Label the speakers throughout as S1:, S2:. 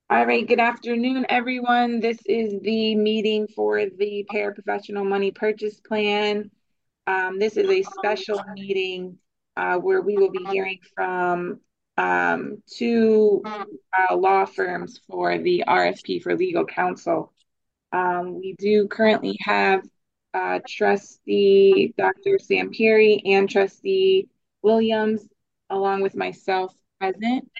S1: All right, good afternoon, everyone. This is the meeting for the paraprofessional money purchase plan. This is a special meeting where we will be hearing from two law firms for the RFP for legal counsel. We do currently have Trustee Dr. Sampieri and Trustee Williams, along with myself, present.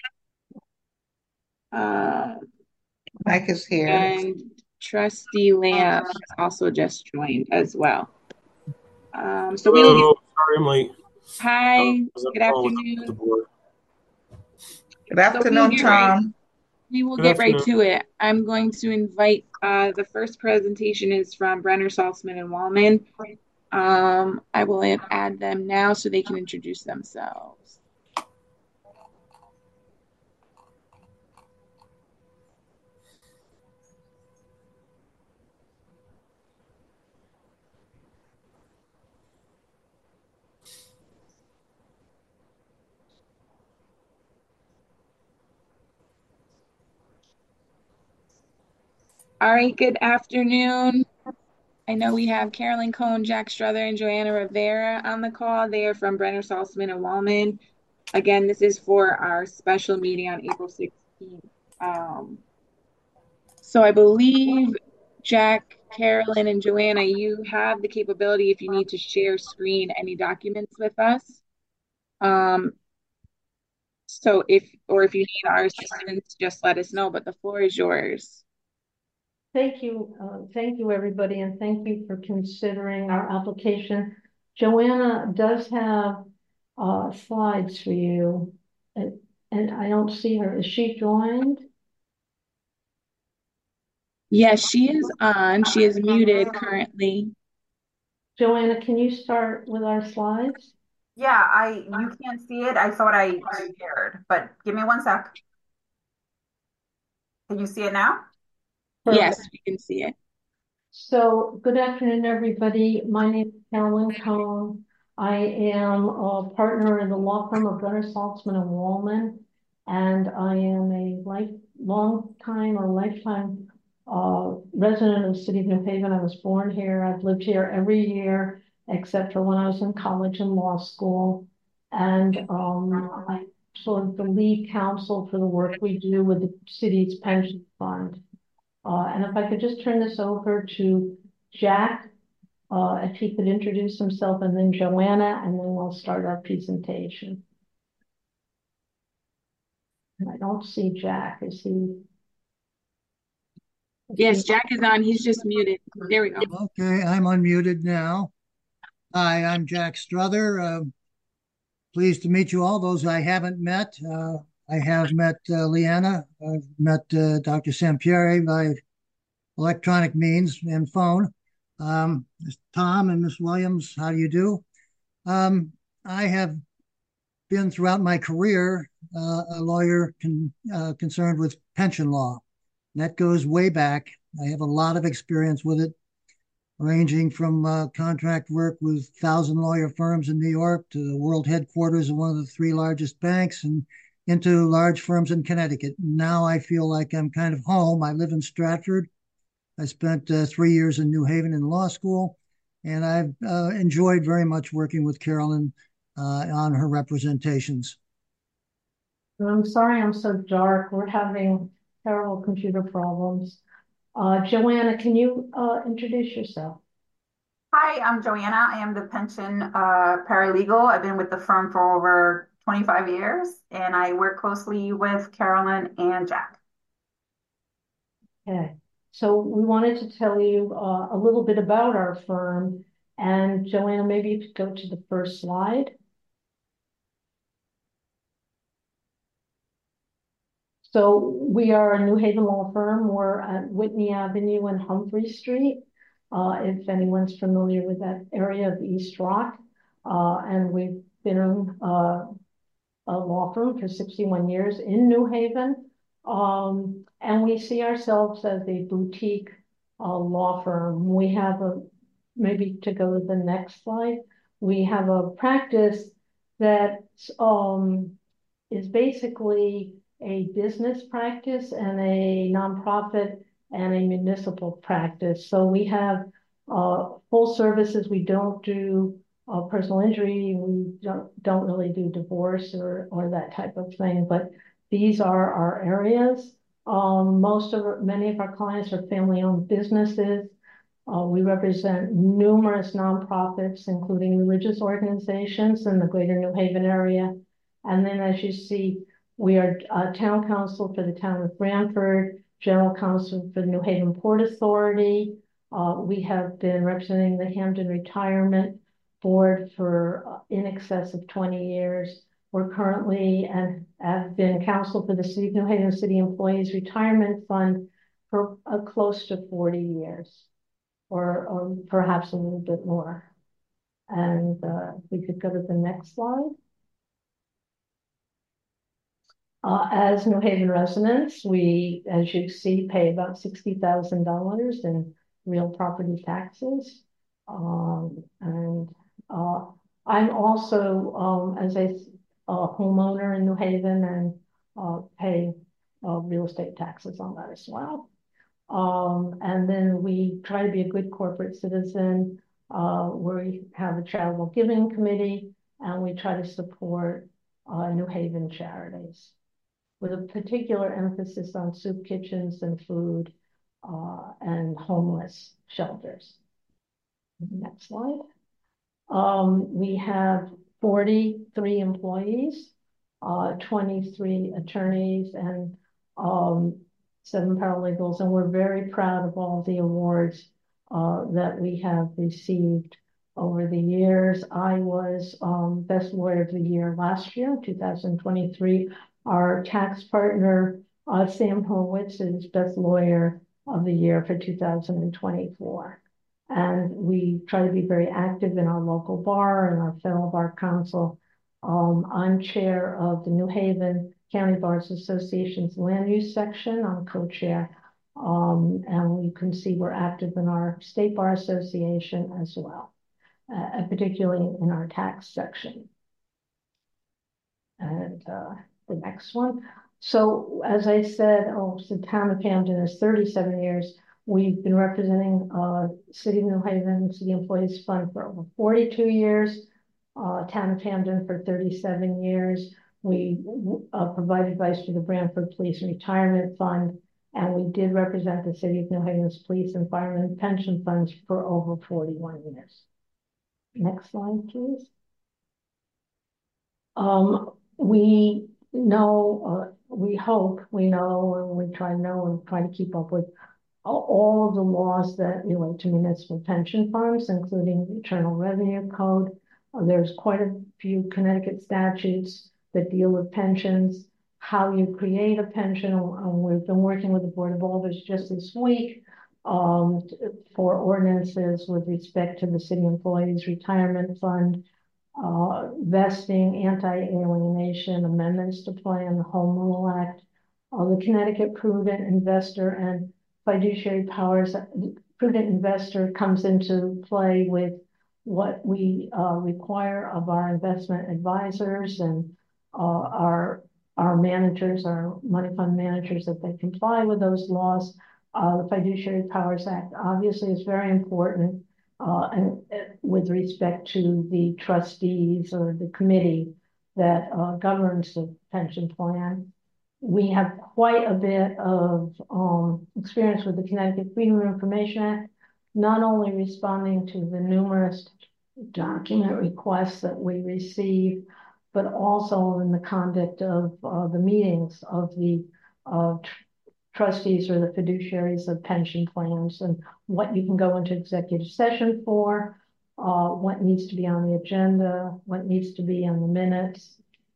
S1: Um,
S2: Mike is here.
S1: And Trustee Lamb has also just joined as well. So we will get,
S3: Hello, sorry I'm late. I
S1: hi,
S3: was on
S1: good
S3: the phone with the
S1: afternoon.
S3: board.
S2: Good
S1: So we will
S2: afternoon,
S1: get right,
S2: Tom.
S1: we will
S3: Good
S1: get right
S3: afternoon.
S1: to it. I'm going to invite, the first presentation is from Brenner, Saltzman, and Wallman. I will add them now so they can introduce themselves. All right, good afternoon. I know we have Carolyn Cohn, Jack Struther, and Joanna Rivera on the call. They are from Brenner, Saltzman, and Wallman. Again, this is for our special meeting on April 16th. So I believe Jack, Carolyn, and Joanna, you have the capability if you need to share screen any documents with us. Um, so if you need our assistance, just let us know, but the floor is yours.
S4: Thank you, everybody, and thank you for considering our application. Joanna does have slides for you, and I don't see her. Is she joined?
S1: Yes, she is on. She is muted currently.
S4: Joanna, can you start with our slides?
S5: Yeah, you can't see it. I thought I shared, but give me one sec. Can you see it now?
S1: Yes,
S4: Perfect.
S1: we can see it.
S4: So, good afternoon, everybody. My name is Carolyn Cohn. I am a partner in the law firm of Gunnar Saltzman and Wallman, and I am a long time or lifetime resident of the city of New Haven. I was born here. I've lived here every year except for when I was in college and law school. And I'm sort of the lead counsel for the work we do with the city's pension fund. And if I could just turn this over to Jack, if he could introduce himself, and then Joanna, and then we'll start our presentation. And I don't see Jack. Is he?
S1: Yes, Jack is on. He's just muted. There we go.
S6: Okay, I'm unmuted now. Hi, I'm Jack Struther. Pleased to meet you all. Those I haven't met, I have met Leanna. I've met Dr. Sampieri by electronic means and phone. Tom and Miss Williams, how do you do? I have been throughout my career a lawyer concerned with pension law. That goes way back. I have a lot of experience with it, ranging from contract work with 1,000 lawyer firms in New York to the world headquarters of one of the three largest banks and into large firms in Connecticut. Now I feel like I'm kind of home. I live in Stratford. I spent 3 years in New Haven in law school, and I've enjoyed very much working with Carolyn on her representations.
S4: I'm sorry I'm so dark. We're having terrible computer problems. Joanna, can you introduce yourself?
S5: Hi, I'm Joanna. I am the pension paralegal. I've been with the firm for over 25 years, and I work closely with Carolyn and Jack.
S4: Okay. So we wanted to tell you a little bit about our firm. And Joanna, maybe you could go to the first slide. So we are a New Haven law firm. We're at Whitney Avenue and Humphrey Street, if anyone's familiar with that area of East Rock. And we've been a law firm for 61 years in New Haven. And we see ourselves as a boutique law firm. We have maybe to go to the next slide, we have a practice that is basically a business practice and a nonprofit and a municipal practice. So we have full services. We don't do personal injury. We don't really do divorce or that type of thing, but these are our areas. Many of our clients are family-owned businesses. We represent numerous nonprofits, including religious organizations in the greater New Haven area. And then, as you see, we are town council for the town of Branford, general counsel for the New Haven Port Authority. We have been representing the Hampden Retirement Board for in excess of 20 years. We're currently and have been counsel for the City of New Haven City Employees Retirement Fund for close to 40 years. Or perhaps a little bit more. And we could go to the next slide. As New Haven residents, we, as you see, pay about $60,000 in real property taxes. I'm also, as a homeowner in New Haven and pay real estate taxes on that as well. And then we try to be a good corporate citizen. We have a charitable giving committee, and we try to support New Haven charities with a particular emphasis on soup kitchens and food and homeless shelters. Next slide. We have 43 employees, 23 attorneys, and 7 paralegals, and we're very proud of all the awards that we have received over the years. I was Best Lawyer of the Year last year, 2023. Our tax partner, Sam Horowitz, is Best Lawyer of the Year for 2024. And we try to be very active in our local bar and our federal bar council. I'm chair of the New Haven County Bars Association's land use section. I'm co-chair. And you can see we're active in our State Bar Association as well, particularly in our tax section. And the next one. So as I said, the town of Hampden is 37 years. We've been representing City of New Haven, City Employees Fund for over 42 years, town of Hampden for 37 years. We provide advice to the Branford Police Retirement Fund, and we did represent the City of New Haven's police and firemen pension funds for over 41 years. Next slide, please. We know, we hope we know, and we try to know and try to keep up with all of the laws that relate to municipal pension funds, including the Internal Revenue Code. There's quite a few Connecticut statutes that deal with pensions, how you create a pension. We've been working with the Board of Alders just this week for ordinances with respect to the City Employees Retirement Fund, vesting, anti-alienation, amendments to plan, the Home Rule Act, the Connecticut Prudent Investor and Fiduciary Powers. Prudent Investor comes into play with what we require of our investment advisors and our managers, our money fund managers, that they comply with those laws. The Fiduciary Powers Act obviously is very important and with respect to the trustees or the committee that governs the pension plan. We have quite a bit of experience with the Connecticut Freedom of Information Act, not only responding to the numerous document requests that we receive, but also in the conduct of the meetings of the trustees or the fiduciaries of pension plans, and what you can go into executive session for, what needs to be on the agenda, what needs to be on the minutes.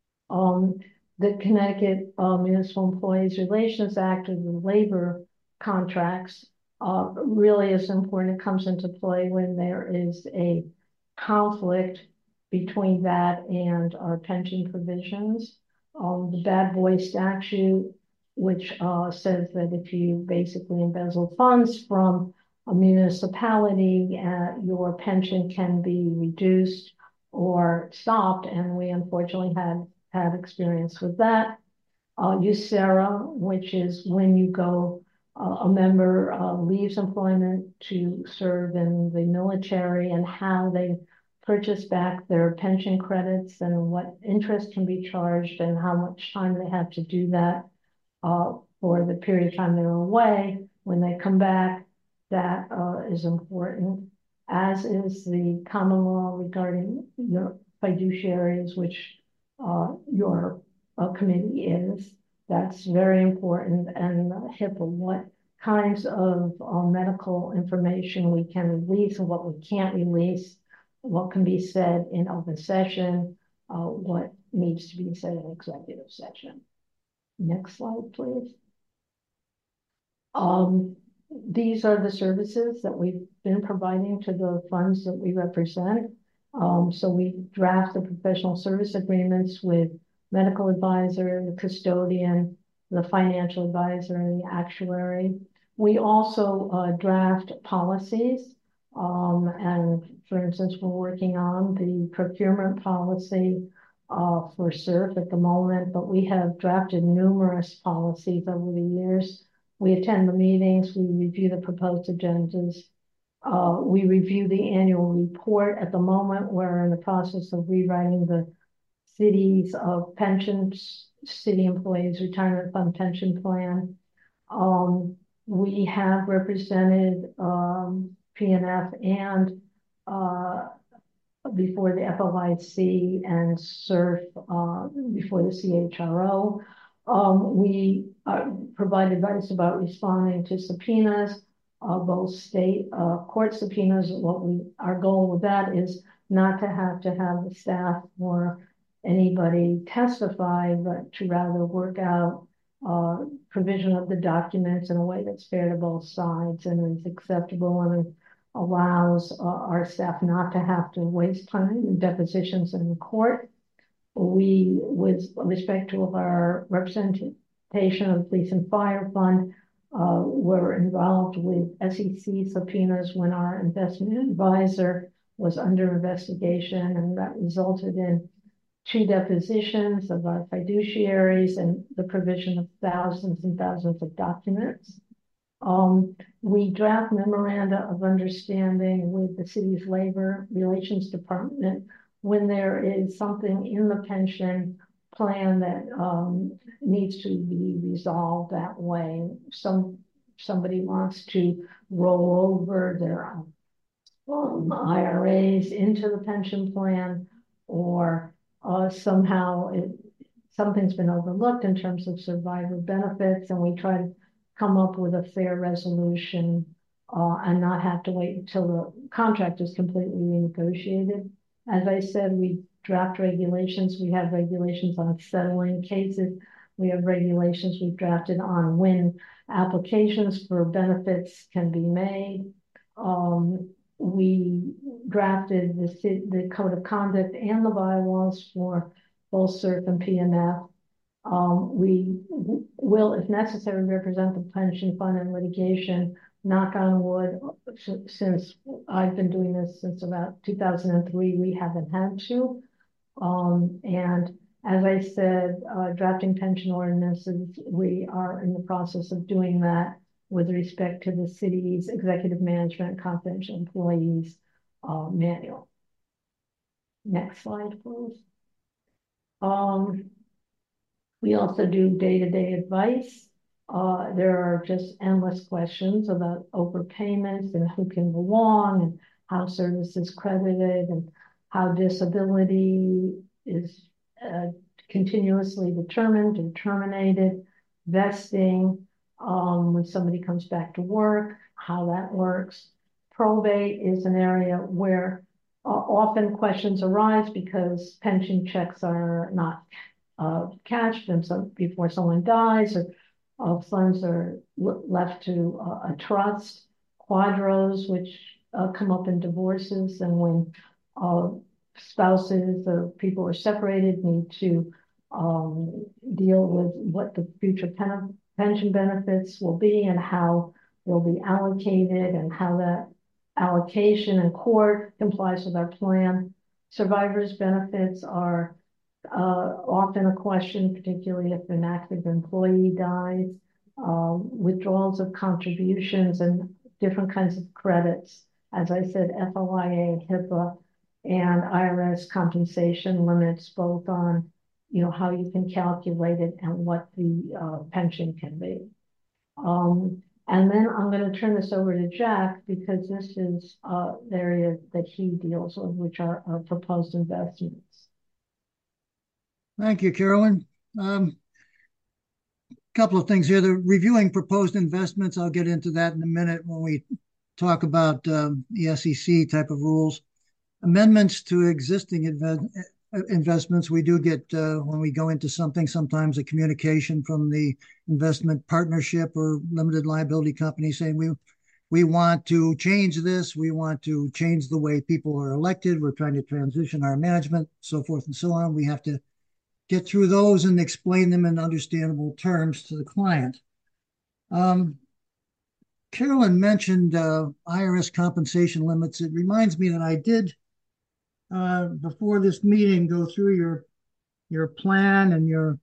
S4: The Connecticut Municipal Employees Relations Act, or the labor contracts, really is important. It comes into play when there is a conflict between that and our pension provisions. The bad boy statute, which says that if you basically embezzle funds from a municipality, your pension can be reduced or stopped, and we unfortunately had experience with that. USERA, which is when you go, a member leaves employment to serve in the military, and how they purchase back their pension credits and what interest can be charged and how much time they have to do that for the period of time they're away. When they come back, that is important, as is the common law regarding your fiduciaries, which your committee is. That's very important. And HIPAA, what kinds of medical information we can release and what we can't release, what can be said in open session, what needs to be said in executive session. Next slide, please. These are the services that we've been providing to the funds that we represent. So we draft the professional service agreements with medical advisor, the custodian, the financial advisor, and the actuary. We also draft policies. And for instance, we're working on the procurement policy for SURF at the moment, but we have drafted numerous policies over the years. We attend the meetings, we review the proposed agendas, we review the annual report. At the moment, we're in the process of rewriting the city's pensions, city employees retirement fund pension plan. We have represented PNF and before the FOIC and SURF before the CHRO. We provide advice about responding to subpoenas, both state court subpoenas. Our goal with that is not to have the staff or anybody testify, but to rather work out provision of the documents in a way that's fair to both sides and is acceptable and allows our staff not to have to waste time in depositions in the court. We, with respect to our representation of the Police and Fire Fund, were involved with SEC subpoenas when our investment advisor was under investigation, and that resulted in 2 depositions of our fiduciaries and the provision of thousands and thousands of documents. We draft memoranda of understanding with the city's labor relations department when there is something in the pension plan that needs to be resolved that way. Somebody wants to roll over their IRAs into the pension plan, or somehow something's been overlooked in terms of survivor benefits, and we try to come up with a fair resolution and not have to wait until the contract is completely renegotiated. As I said, we draft regulations. We have regulations on settling cases. We have regulations we've drafted on when applications for benefits can be made. We drafted the code of conduct and the bylaws for both SURF and PNF. We will, if necessary, represent the pension fund in litigation. Knock on wood, since I've been doing this since about 2003, we haven't had to. And as I said, drafting pension ordinances, we are in the process of doing that with respect to the city's executive management confidential employees manual. Next slide, please. We also do day-to-day advice. There are just endless questions about overpayments and who can belong and how service is credited and how disability is continuously determined and terminated, vesting, when somebody comes back to work, how that works. Probate is an area where often questions arise because pension checks are not cashed and before someone dies, or funds are left to a trust. Quadros, which come up in divorces, and when spouses or people are separated, need to deal with what the future pension benefits will be and how they'll be allocated and how that allocation in court complies with our plan. Survivors benefits are often a question, particularly if an active employee dies, withdrawals of contributions and different kinds of credits. As I said, FOIA, HIPAA, and IRS compensation limits, both on how you can calculate it and what the pension can be. And then I'm going to turn this over to Jack because this is the area that he deals with, which are proposed investments.
S6: Thank you, Carolyn. Couple of things here. The reviewing proposed investments, I'll get into that in a minute when we talk about the SEC type of rules. Amendments to existing investments, we do get, when we go into something, sometimes a communication from the investment partnership or limited liability company saying we want to change this, we want to change the way people are elected, we're trying to transition our management, so forth and so on. We have to get through those and explain them in understandable terms to the client. Carolyn mentioned IRS compensation limits. It reminds me that I did, before this meeting, go through your plan and your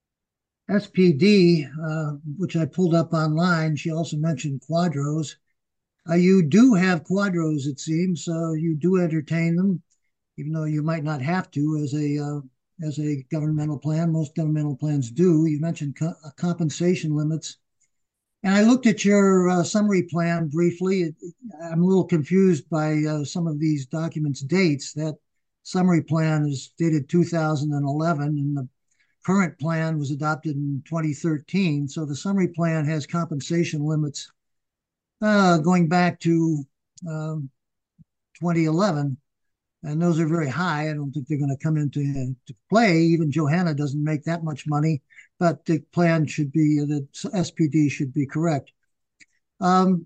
S6: SPD, which I pulled up online. She also mentioned quadros. You do have quadros, it seems, so you do entertain them, even though you might not have to as a governmental plan. Most governmental plans do. You mentioned compensation limits. And I looked at your summary plan briefly. I'm a little confused by some of these documents' dates. That summary plan is dated 2011, and the current plan was adopted in 2013. So the summary plan has compensation limits going back to 2011. And those are very high. I don't think they're going to come into play. Even Johanna doesn't make that much money, but the plan should be, the SPD should be correct. In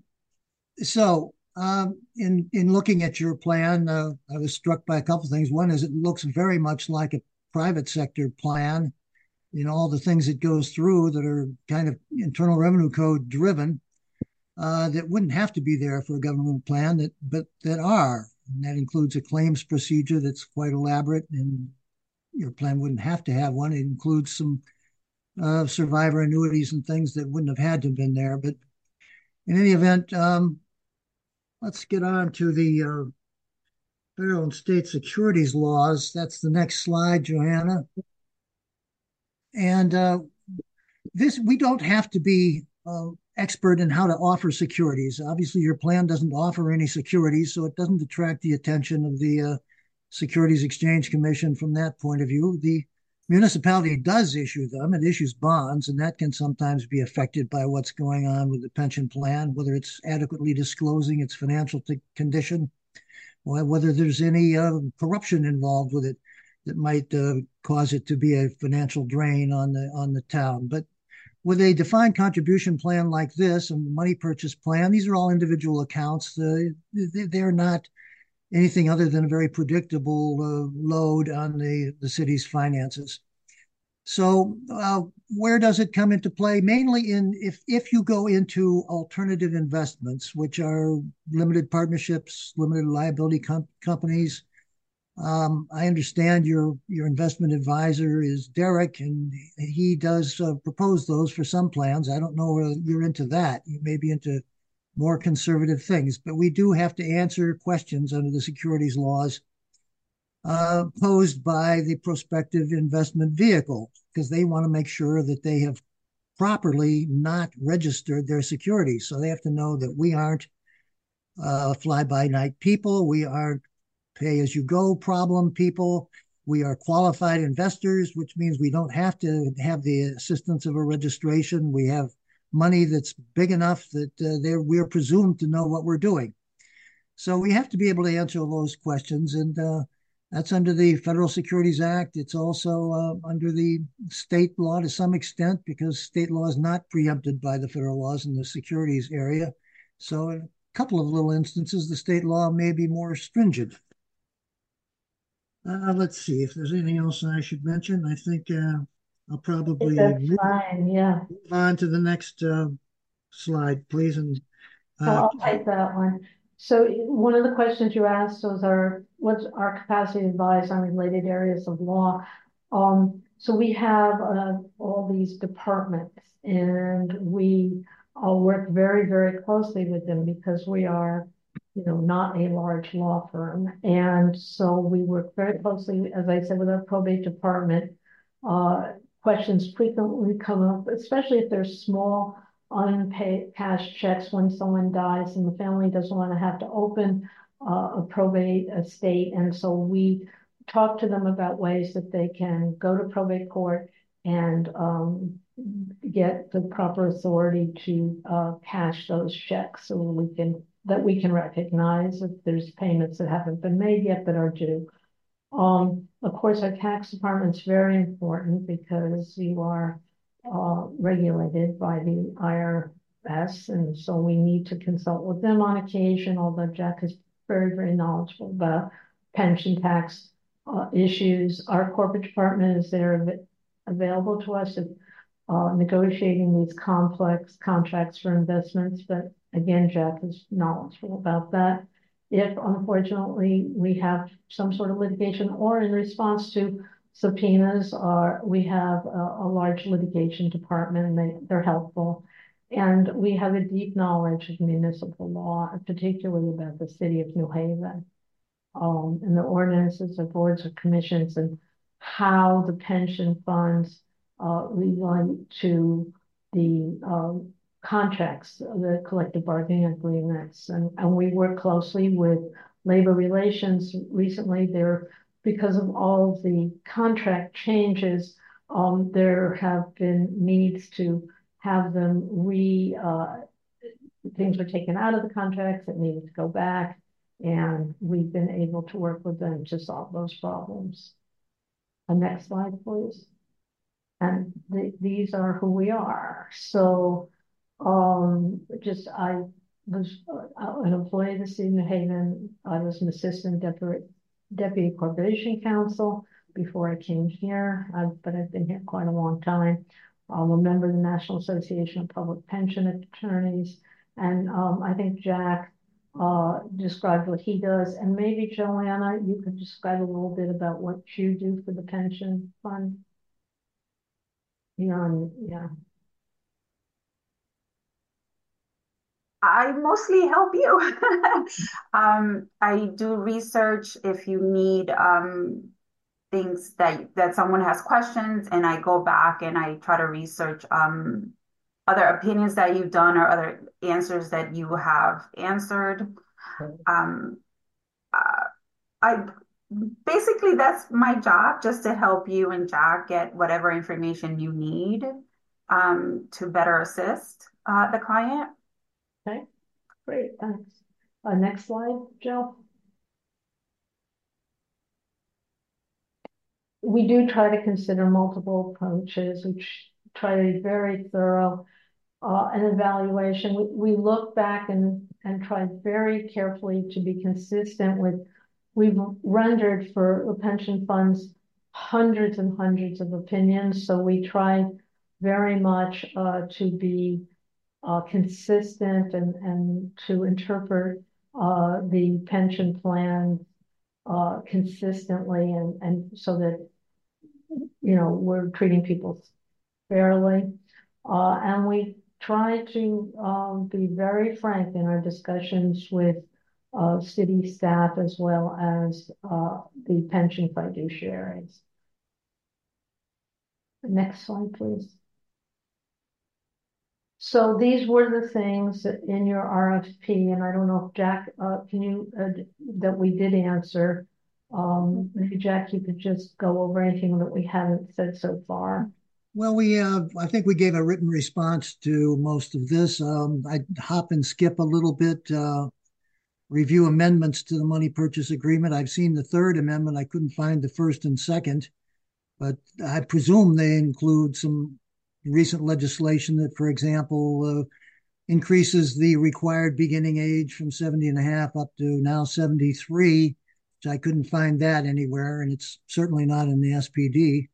S6: looking at your plan, I was struck by a couple of things. One is it looks very much like a private sector plan. All the things it goes through that are kind of Internal Revenue Code driven, that wouldn't have to be there for a government plan, but that are. And that includes a claims procedure that's quite elaborate, and your plan wouldn't have to have one. It includes some survivor annuities and things that wouldn't have had to have been there. But in any event, let's get on to the federal and state securities laws. That's the next slide, Johanna. And we don't have to be expert in how to offer securities. Obviously, your plan doesn't offer any securities, so it doesn't attract the attention of the Securities Exchange Commission from that point of view. The municipality does issue them. It issues bonds, and that can sometimes be affected by what's going on with the pension plan, whether it's adequately disclosing its financial condition, or whether there's any corruption involved with it that might cause it to be a financial drain on the town. But with a defined contribution plan like this and the money purchase plan, these are all individual accounts. They're not anything other than a very predictable load on the city's finances. So where does it come into play? Mainly if you go into alternative investments, which are limited partnerships, limited liability companies. I understand your investment advisor is Derek, and he does propose those for some plans. I don't know whether you're into that. You may be into more conservative things, but we do have to answer questions under the securities laws posed by the prospective investment vehicle, because they want to make sure that they have properly not registered their securities. So they have to know that we aren't fly-by-night people. We aren't pay-as-you-go problem people. We are qualified investors, which means we don't have to have the assistance of a registration. We have money that's big enough that we're presumed to know what we're doing. So we have to be able to answer those questions, and that's under the Federal Securities Act. It's also under the state law to some extent, because state law is not preempted by the federal laws in the securities area. So in a couple of little instances, the state law may be more stringent. Let's see if there's anything else I should mention. I think I'll probably move on to the next slide, please. And
S4: I'll take that one. So one of the questions you asked was what's our capacity to advise on related areas of law. So we have all these departments, and we work very, very closely with them because we are, not a large law firm. And so we work very closely, as I said, with our probate department. Questions frequently come up, especially if there's small unpaid cash checks when someone dies and the family doesn't want to have to open a probate estate. And so we talk to them about ways that they can go to probate court and get the proper authority to cash those checks so we can recognize if there's payments that haven't been made yet that are due. Of course, our tax department is very important because you are regulated by the IRS, and so we need to consult with them on occasion, although Jack is very, very knowledgeable about pension tax issues. Our corporate department is there available to us if negotiating these complex contracts for investments, but again, Jack is knowledgeable about that. If unfortunately we have some sort of litigation or in response to subpoenas, we have a large litigation department and they're helpful. And we have a deep knowledge of municipal law, particularly about the city of New Haven, and the ordinances of boards of commissions and how the pension funds relate to the contracts, the collective bargaining agreements. And we work closely with labor relations. Recently, because of all of the contract changes, there have been needs to have them things were taken out of the contracts that needed to go back. And we've been able to work with them to solve those problems. Next slide, please. And these are who we are. So I was an employee of the city of New Haven. I was an assistant deputy corporation counsel before I came here, but I've been here quite a long time. I'm a member of the National Association of Public Pension Attorneys. And I think Jack described what he does. And maybe Joanna, you could describe a little bit about what you do for the pension fund. Yeah.
S5: I mostly help you. I do research if you need things that someone has questions, and I go back and I try to research other opinions that you've done or other answers that you have answered. I basically, that's my job, just to help you and Jack get whatever information you need to better assist the client.
S4: Okay, great, thanks. Next slide, Jill. We do try to consider multiple approaches. We try to be very thorough. An evaluation. We look back and try very carefully to be consistent with, we've rendered for the pension funds hundreds and hundreds of opinions. So we try very much to be consistent and to interpret the pension plan consistently and so that, we're treating people fairly. And we try to be very frank in our discussions with city staff as well as the pension fiduciaries. Next slide, please. So these were the things in your RFP, and I don't know if Jack, that we did answer. Maybe Jack, you could just go over anything that we haven't said so far.
S6: Well, I think we gave a written response to most of this. I'd hop and skip a little bit, review amendments to the money purchase agreement. I've seen the third amendment. I couldn't find the first and second, but I presume they include some recent legislation that, for example, increases the required beginning age from 70 and a half up to now 73, which I couldn't find that anywhere, and it's certainly not in the SPD.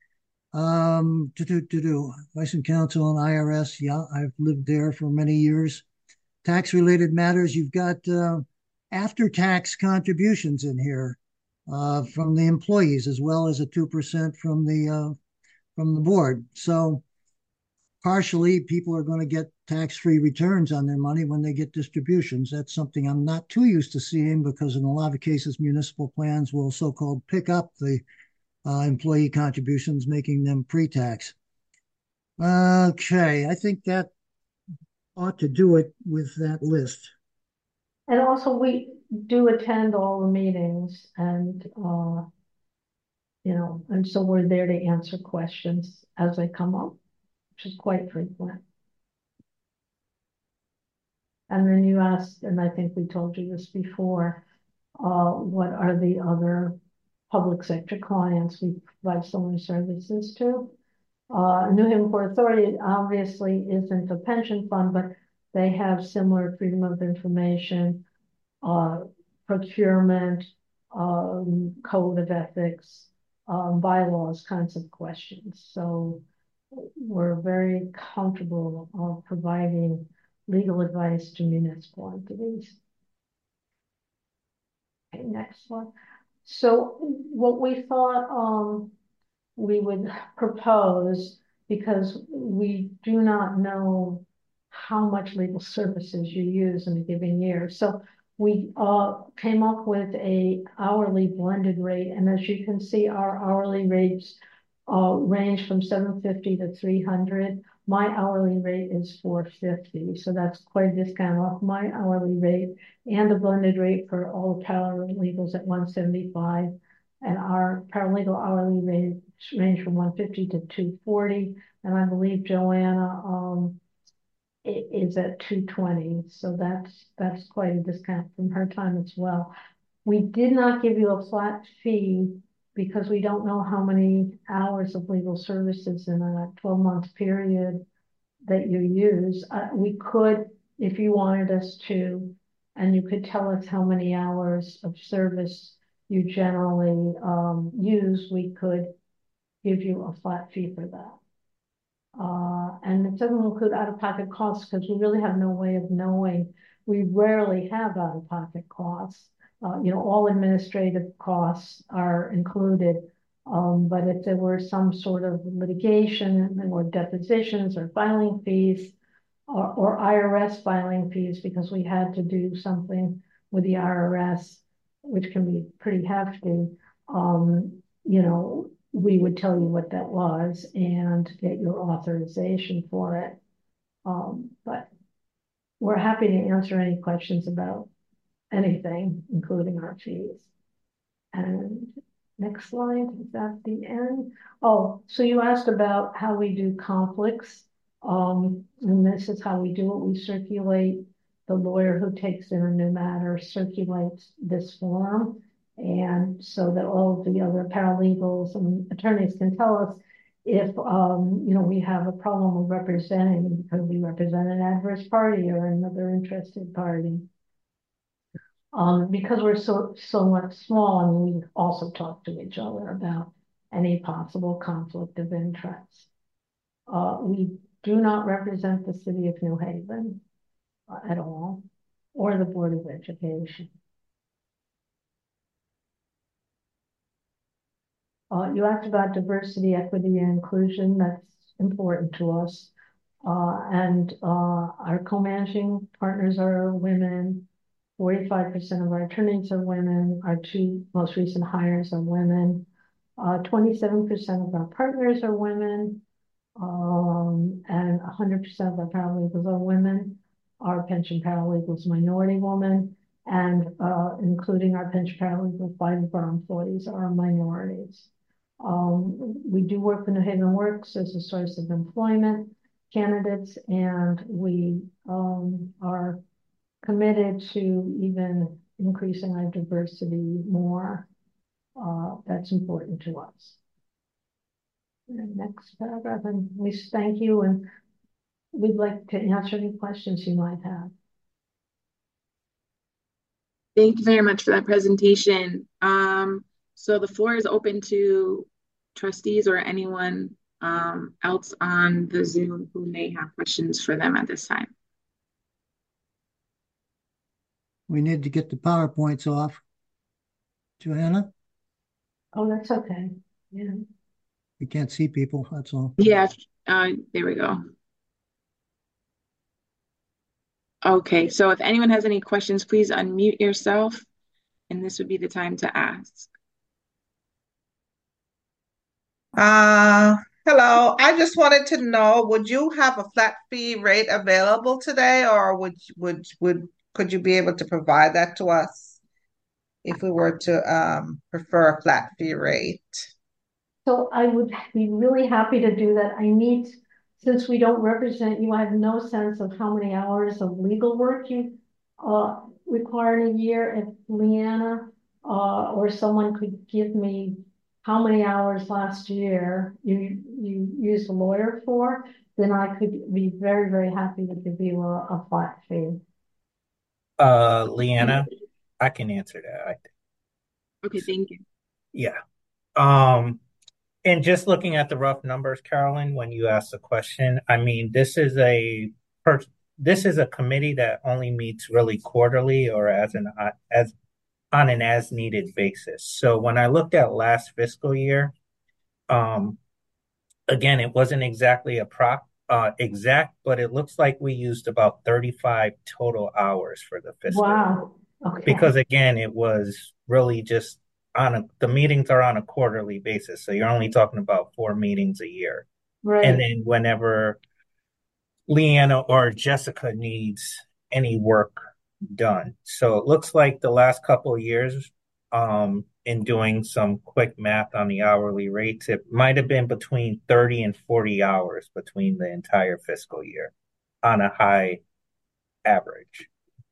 S6: Vice and Counsel and IRS. Yeah, I've lived there for many years. Tax related matters. You've got after tax contributions in here. from the employees, as well as a 2% from the board. So partially, people are going to get tax-free returns on their money when they get distributions. That's something I'm not too used to seeing, because in a lot of cases, municipal plans will so-called pick up the employee contributions, making them pre-tax. Okay, I think that ought to do it with that list.
S4: And also, we do attend all the meetings, and and so we're there to answer questions as they come up, which is quite frequent. And then you asked, and I think we told you this before, what are the other public sector clients we provide similar services to? New Haven Port Authority obviously isn't a pension fund, but they have similar freedom of information, procurement, code of ethics, bylaws kinds of questions. So we're very comfortable providing legal advice to municipal entities. Okay, next one. So what we thought we would propose, because we do not know how much legal services you use in a given year. So we came up with a hourly blended rate. And as you can see, our hourly rates range from $750 to $300. My hourly rate is $450. So that's quite a discount off my hourly rate, and the blended rate for all the paralegals at $175. And our paralegal hourly rate range from $150 to $240. And I believe Joanna is at $220. So that's quite a discount from her time as well. We did not give you a flat fee because we don't know how many hours of legal services in a 12-month period that you use. We could, if you wanted us to, and you could tell us how many hours of service you generally use, we could give you a flat fee for that. And it doesn't include out-of-pocket costs, because we really have no way of knowing. We rarely have out-of-pocket costs. All administrative costs are included. But if there were some sort of litigation or depositions or filing fees, or IRS filing fees, because we had to do something with the IRS, which can be pretty hefty, we would tell you what that was and get your authorization for it. But we're happy to answer any questions about anything, including our fees. And next slide, is that the end? Oh, so you asked about how we do conflicts. And this is how we do it. We circulate, the lawyer who takes in a new matter circulates this form. And so that all of the other paralegals and attorneys can tell us if, we have a problem with representing, because we represent an adverse party or another interested party. Because we're so much small, and we also talk to each other about any possible conflict of interest. We do not represent the city of New Haven at all, or the Board of Education. You asked about diversity, equity, and inclusion. That's important to us. And our co-managing partners are women. 45% of our attorneys are women. Our two most recent hires are women. 27% of our partners are women. And 100% of our paralegals are women. Our pension paralegals minority woman, and including our pension paralegals, 5 of our employees are minorities. We do work with New Haven Works as a source of employment candidates, and we are committed to even increasing our diversity more. That's important to us. And next paragraph, and we thank you, and we'd like to answer any questions you might have.
S1: Thank you very much for that presentation. So the floor is open to trustees or anyone else on the Zoom who may have questions for them at this time.
S6: We need to get the PowerPoints off. Joanna?
S4: Oh, that's okay. Yeah.
S6: We can't see people, that's all.
S1: Yeah, there we go. Okay, so if anyone has any questions, please unmute yourself, and this would be the time to ask.
S2: Hello. I just wanted to know, would you have a flat fee rate available today, or could you be able to provide that to us if we were to prefer a flat fee rate?
S4: So I would be really happy to do that. Since we don't represent you, I have no sense of how many hours of legal work you require in a year. If Leanna or someone could give me how many hours last year you used a lawyer for, then I could be very, very happy to give you a flat fee.
S7: Leanna, I can answer that, I think.
S1: Okay, thank you.
S7: Yeah. And just looking at the rough numbers, Carolyn, when you asked the question, I mean, this is a committee that only meets really quarterly or as on an as needed basis. So when I looked at last fiscal year, again, it wasn't exactly exact, but it looks like we used about 35 total hours for the fiscal year.
S4: Wow. Okay.
S7: Because again, it was really just the meetings are on a quarterly basis. So you're only talking about 4 meetings a year.
S4: Right.
S7: And then whenever Leanna or Jessica needs any work done. So it looks like the last couple of years, in doing some quick math on the hourly rates, it might have been between 30 and 40 hours between the entire fiscal year on a high average.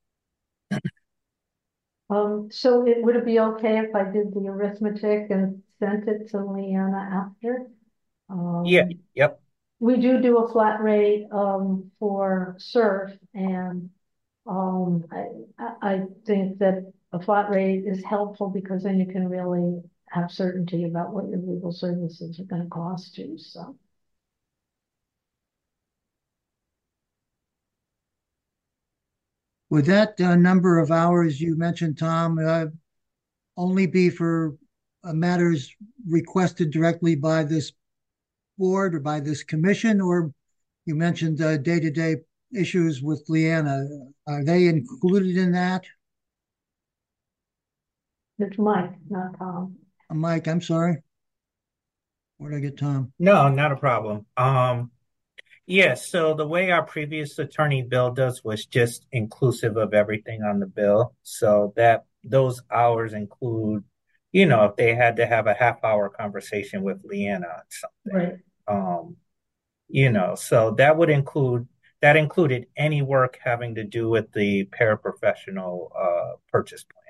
S4: So would it be okay if I did the arithmetic and sent it to Leanna after?
S7: Yeah, yep.
S4: We do a flat rate for surf, and I think that a flat rate is helpful because then you can really have certainty about what your legal services are going to cost you. So.
S6: Would that number of hours you mentioned, Tom, only be for matters requested directly by this board or by this commission? Or you mentioned day-to-day issues with Leanna. Are they included in that?
S4: It's Mike, not Tom.
S6: Mike, I'm sorry. Where did I get Tom?
S7: No, not a problem. Yes, so the way our previous attorney billed us was just inclusive of everything on the bill. So that those hours include, if they had to have a half-hour conversation with Leanna on something.
S4: Right.
S7: So that included any work having to do with the paraprofessional purchase plan.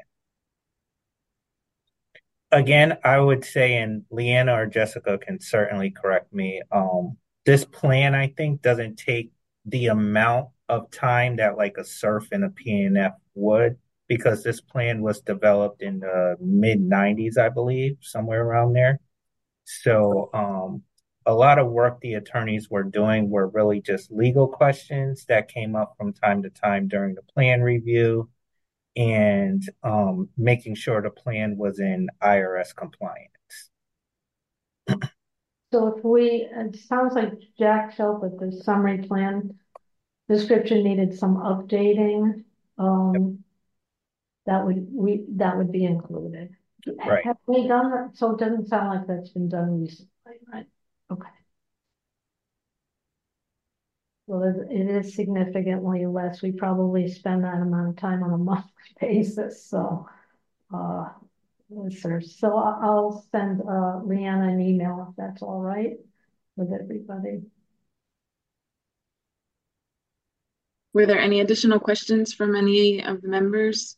S7: Again, I would say, and Leanna or Jessica can certainly correct me, this plan, I think, doesn't take the amount of time that like a SURF and a PNF would, because this plan was developed in the mid 90s, I believe, somewhere around there. So a lot of work the attorneys were doing were really just legal questions that came up from time to time during the plan review, and making sure the plan was in IRS compliance.
S4: So it sounds like Jack felt that the summary plan description needed some updating. That would be included.
S7: Right.
S4: Have they done that? So it doesn't sound like that's been done recently, right? Okay. Well, it is significantly less. We probably spend that amount of time on a monthly basis. So, so I'll send Leanna an email if that's all right with everybody.
S1: Were there any additional questions from any of the members?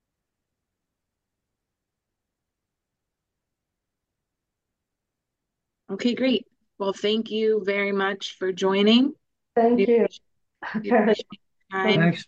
S1: Okay, great. Well, thank you very much for joining.
S4: Thank you.
S6: Thanks.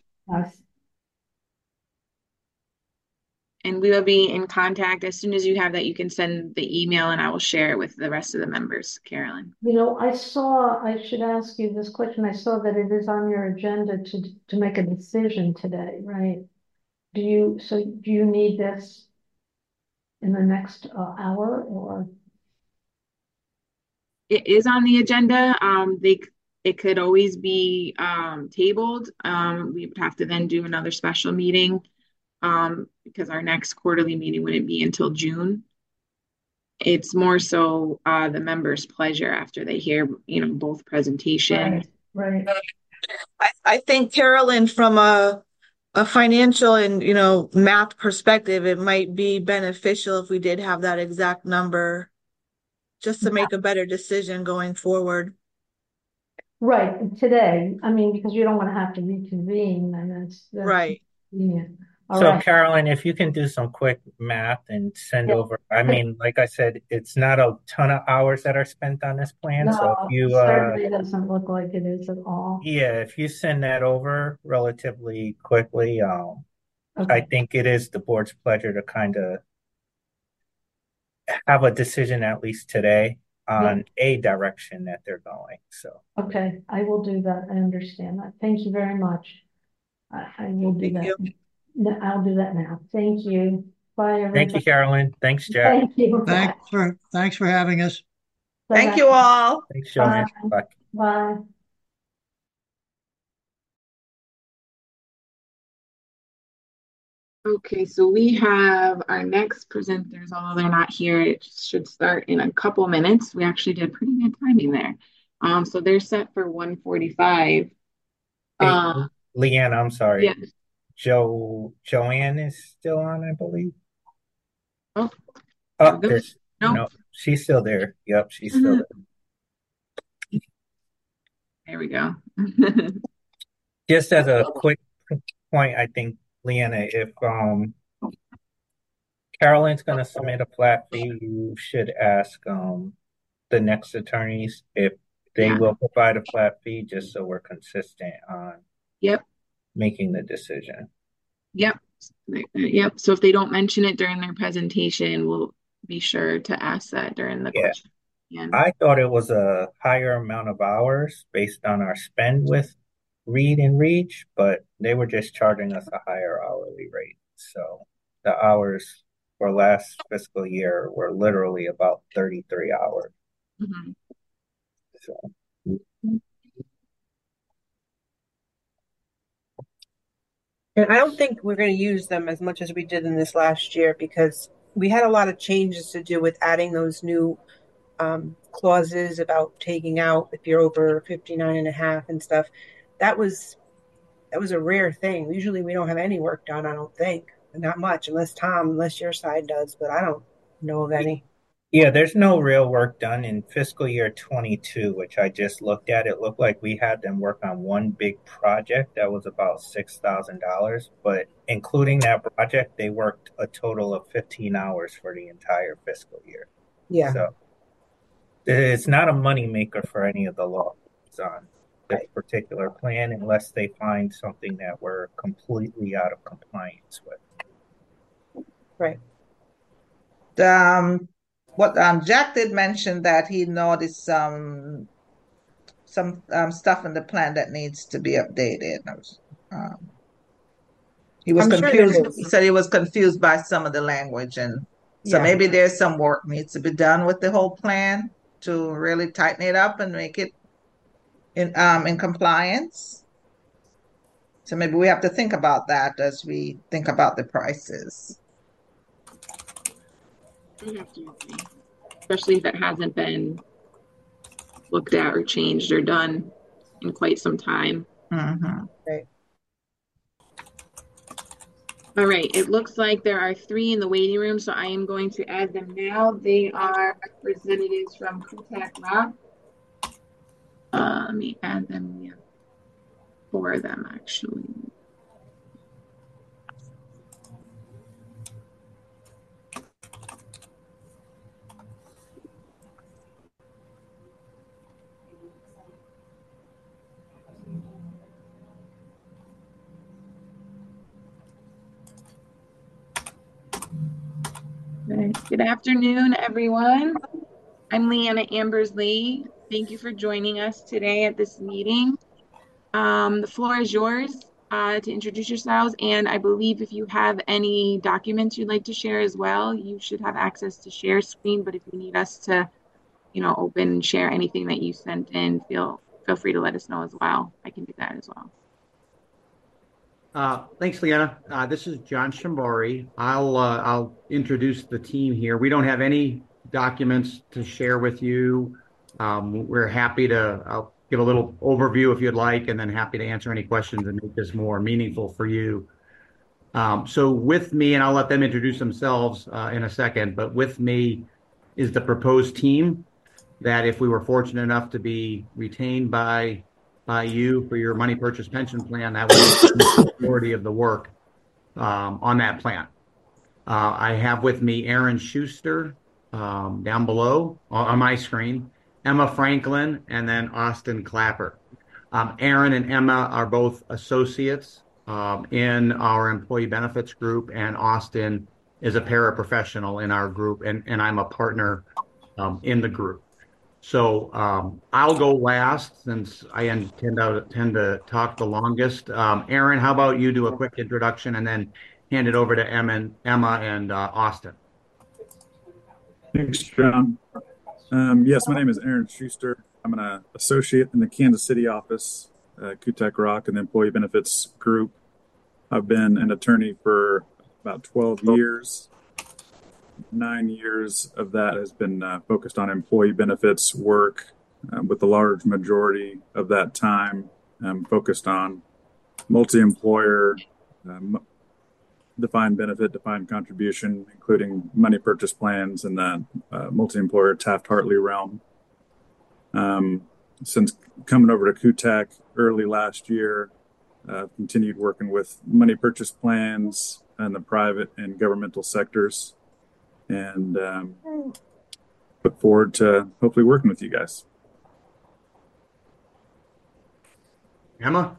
S1: And we will be in contact. As soon as you have that, you can send the email and I will share it with the rest of the members, Carolyn.
S4: I should ask you this question. I saw that it is on your agenda to make a decision today, right? Do you need this in the next hour or?
S1: It is on the agenda. It could always be tabled. We would have to then do another special meeting because our next quarterly meeting wouldn't be until June. It's more so the members' pleasure after they hear, both presentations.
S4: Right.
S8: I think, Carolyn, from a financial and, math perspective, it might be beneficial if we did have that exact number just to make a better decision going forward.
S4: Right, today, I mean, because you don't want to have to reconvene, and that's
S8: Right.
S4: Yeah. All
S7: So
S4: right.
S7: Carolyn, if you can do some quick math and send
S4: Yeah.
S7: over, I mean, like I said, it's not a ton of hours that are spent on this plan. So if
S4: No,
S7: you,
S4: certainly doesn't look like it is at all.
S7: yeah, if you send that over relatively quickly, I
S4: Okay,
S7: think it is the board's pleasure to kind of have a decision at least today on a direction that they're going. So
S4: okay, I will do that. I understand that. Thank you very much. I will do
S8: Thank
S4: that.
S8: you.
S4: No, I'll do that now. Thank you. Bye,
S7: thank you,
S4: everybody.
S7: Carolyn. Thanks, Jack.
S4: Thank you. Bye.
S6: Thanks for having us.
S2: Thank you all.
S7: Thanks, Joanne. Bye.
S4: Bye.
S1: Okay, so we have our next presenters, although they're not here, it should start in a couple minutes. We actually did pretty good timing there. So they're set for 1:45.
S7: Hey, Leanne, I'm sorry.
S1: Yeah.
S7: Joanne is still on, I believe.
S1: Oh,
S7: there's no, she's still there. Yep, she's still there.
S1: There we go.
S7: Just as a quick point, I think, Leanna, if Carolyn's going to submit a flat fee, you should ask the next attorneys if they will provide a flat fee, just so we're consistent on making the decision.
S1: Yep. So if they don't mention it during their presentation, we'll be sure to ask that during the question.
S7: I thought it was a higher amount of hours based on our spend with Read and Reach, but they were just charging us a higher hourly rate. So the hours for last fiscal year were literally about 33 hours.
S1: Mm-hmm.
S7: So.
S9: And I don't think we're going to use them as much as we did in this last year because we had a lot of changes to do with adding those new clauses about taking out if you're over 59 and a half and stuff. That was a rare thing. Usually we don't have any work done, I don't think. Not much, unless your side does, but I don't know of any.
S7: Yeah, there's no real work done in fiscal year 22, which I just looked at. It looked like we had them work on one big project that was about $6,000, but including that project, they worked a total of 15 hours for the entire fiscal year.
S9: Yeah.
S7: So it's not a moneymaker for any of the laws on this particular plan unless they find something that we're completely out of compliance with.
S9: Right.
S2: What Jack did mention that he noticed some stuff in the plan that needs to be updated. He was confused.
S9: Sure
S2: he said he was confused by some of the language, and so maybe there's some work needs to be done with the whole plan to really tighten it up and make it in compliance. So maybe we have to think about that as we think about the prices.
S1: Especially if it hasn't been looked at or changed or done in quite some time.
S2: Mm-hmm.
S9: Right.
S1: All right, it looks like there are 3 in the waiting room, so I am going to add them now. They are representatives from Kutak Rock. Let me add them. We have 4 of them, actually. Good afternoon, everyone. I'm Leanna Ambersley. Thank you for joining us today at this meeting. The floor is yours. to introduce yourselves. And I believe if you have any documents you'd like to share as well, you should have access to share screen. But if you need us to, open and share anything that you sent in, feel free to let us know as well. I can do that as well.
S10: Thanks, Leanna. This is John Shambari. I'll introduce the team here. We don't have any documents to share with you. We're happy to. I'll give a little overview if you'd like, and then happy to answer any questions and make this more meaningful for you. So with me, and I'll let them introduce themselves in a second, but with me is the proposed team that if we were fortunate enough to be retained by you for your money purchase pension plan, that was the majority of the work on that plan. I have with me Aaron Schuster down below on my screen, Emma Franklin, and then Austin Clapper. Aaron and Emma are both associates in our employee benefits group, and Austin is a paraprofessional in our group, and I'm a partner in the group. So I'll go last since I tend to talk the longest. Aaron, how about you do a quick introduction and then hand it over to Emma and Austin.
S11: Thanks, John. Yes, my name is Aaron Schuster. I'm an associate in the Kansas City office, QTech Rock, and the Employee Benefits Group. I've been an attorney for about 12 years. 9 years of that has been focused on employee benefits work, with the large majority of that time focused on multi-employer, defined benefit, defined contribution, including money purchase plans and the multi-employer Taft-Hartley realm. Since coming over to QTech early last year, I've continued working with money purchase plans in the private and governmental sectors, and look forward to hopefully working with you guys.
S10: Emma?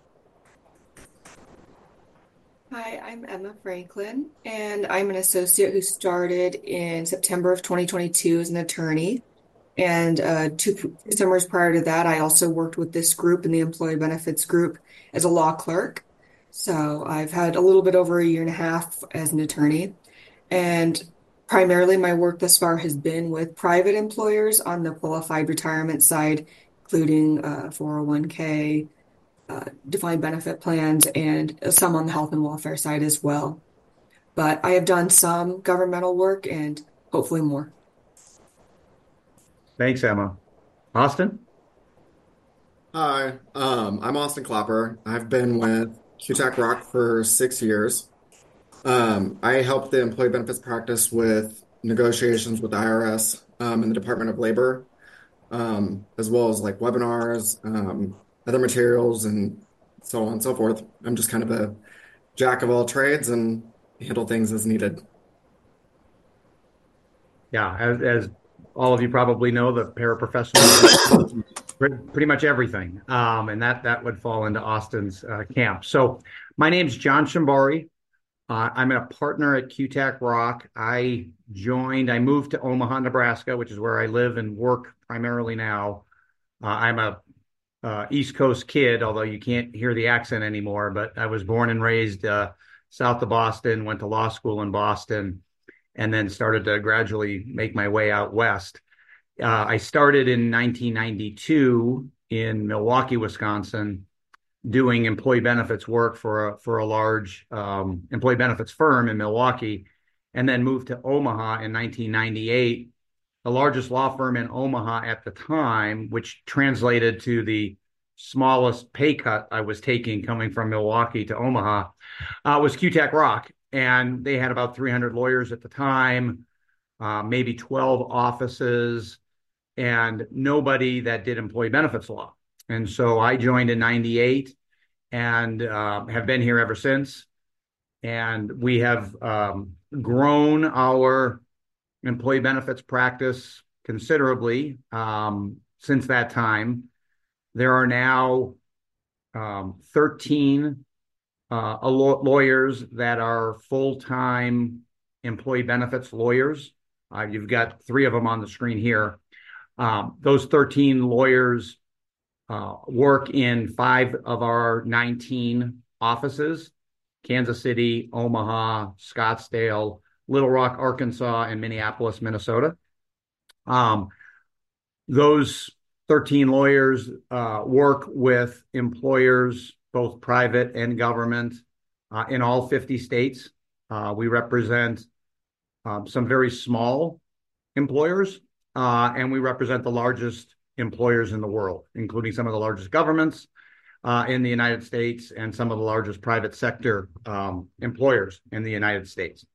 S12: Hi, I'm Emma Franklin, and I'm an associate who started in September of 2022 as an attorney. And 2 summers prior to that, I also worked with this group in the employee benefits group as a law clerk. So I've had a little bit over a year and a half as an attorney. And primarily my work thus far has been with private employers on the qualified retirement side, including 401k, defined benefit plans, and some on the health and welfare side as well. But I have done some governmental work and hopefully more.
S10: Thanks, Emma. Austin?
S13: Hi, I'm Austin Clapper. I've been with QTech Rock for 6 years. I help the employee benefits practice with negotiations with the IRS and the Department of Labor, as well as like webinars, other materials, and so on and so forth. I'm just kind of a jack of all trades and handle things as needed.
S10: Yeah, as all of you probably know, the paraprofessional pretty much everything, and that would fall into Austin's camp. So my name's John Shambari. I'm a partner at QTech Rock. I moved to Omaha, Nebraska, which is where I live and work primarily now. I'm a East Coast kid, although you can't hear the accent anymore, but I was born and raised south of Boston, went to law school in Boston, and then started to gradually make my way out west. I started in 1992 in Milwaukee, Wisconsin, doing employee benefits work for a large employee benefits firm in Milwaukee, and then moved to Omaha in 1998, the largest law firm in Omaha at the time, which translated to the smallest pay cut I was taking coming from Milwaukee to Omaha, was QTech Rock. And they had about 300 lawyers at the time, maybe 12 offices, and nobody that did employee benefits law. And so I joined in 98 and have been here ever since. And we have grown our employee benefits practice considerably since that time. There are now 13 lawyers that are full-time employee benefits lawyers. You've got 3 of them on the screen here. Those 13 lawyers work in 5 of our 19 offices: Kansas City, Omaha, Scottsdale, Little Rock, Arkansas, and Minneapolis, Minnesota. Those 13 lawyers work with employers, both private and government, in all 50 states. We represent some very small employers, and we represent the largest employers in the world, including some of the largest governments in the United States and some of the largest private sector employers in the United States.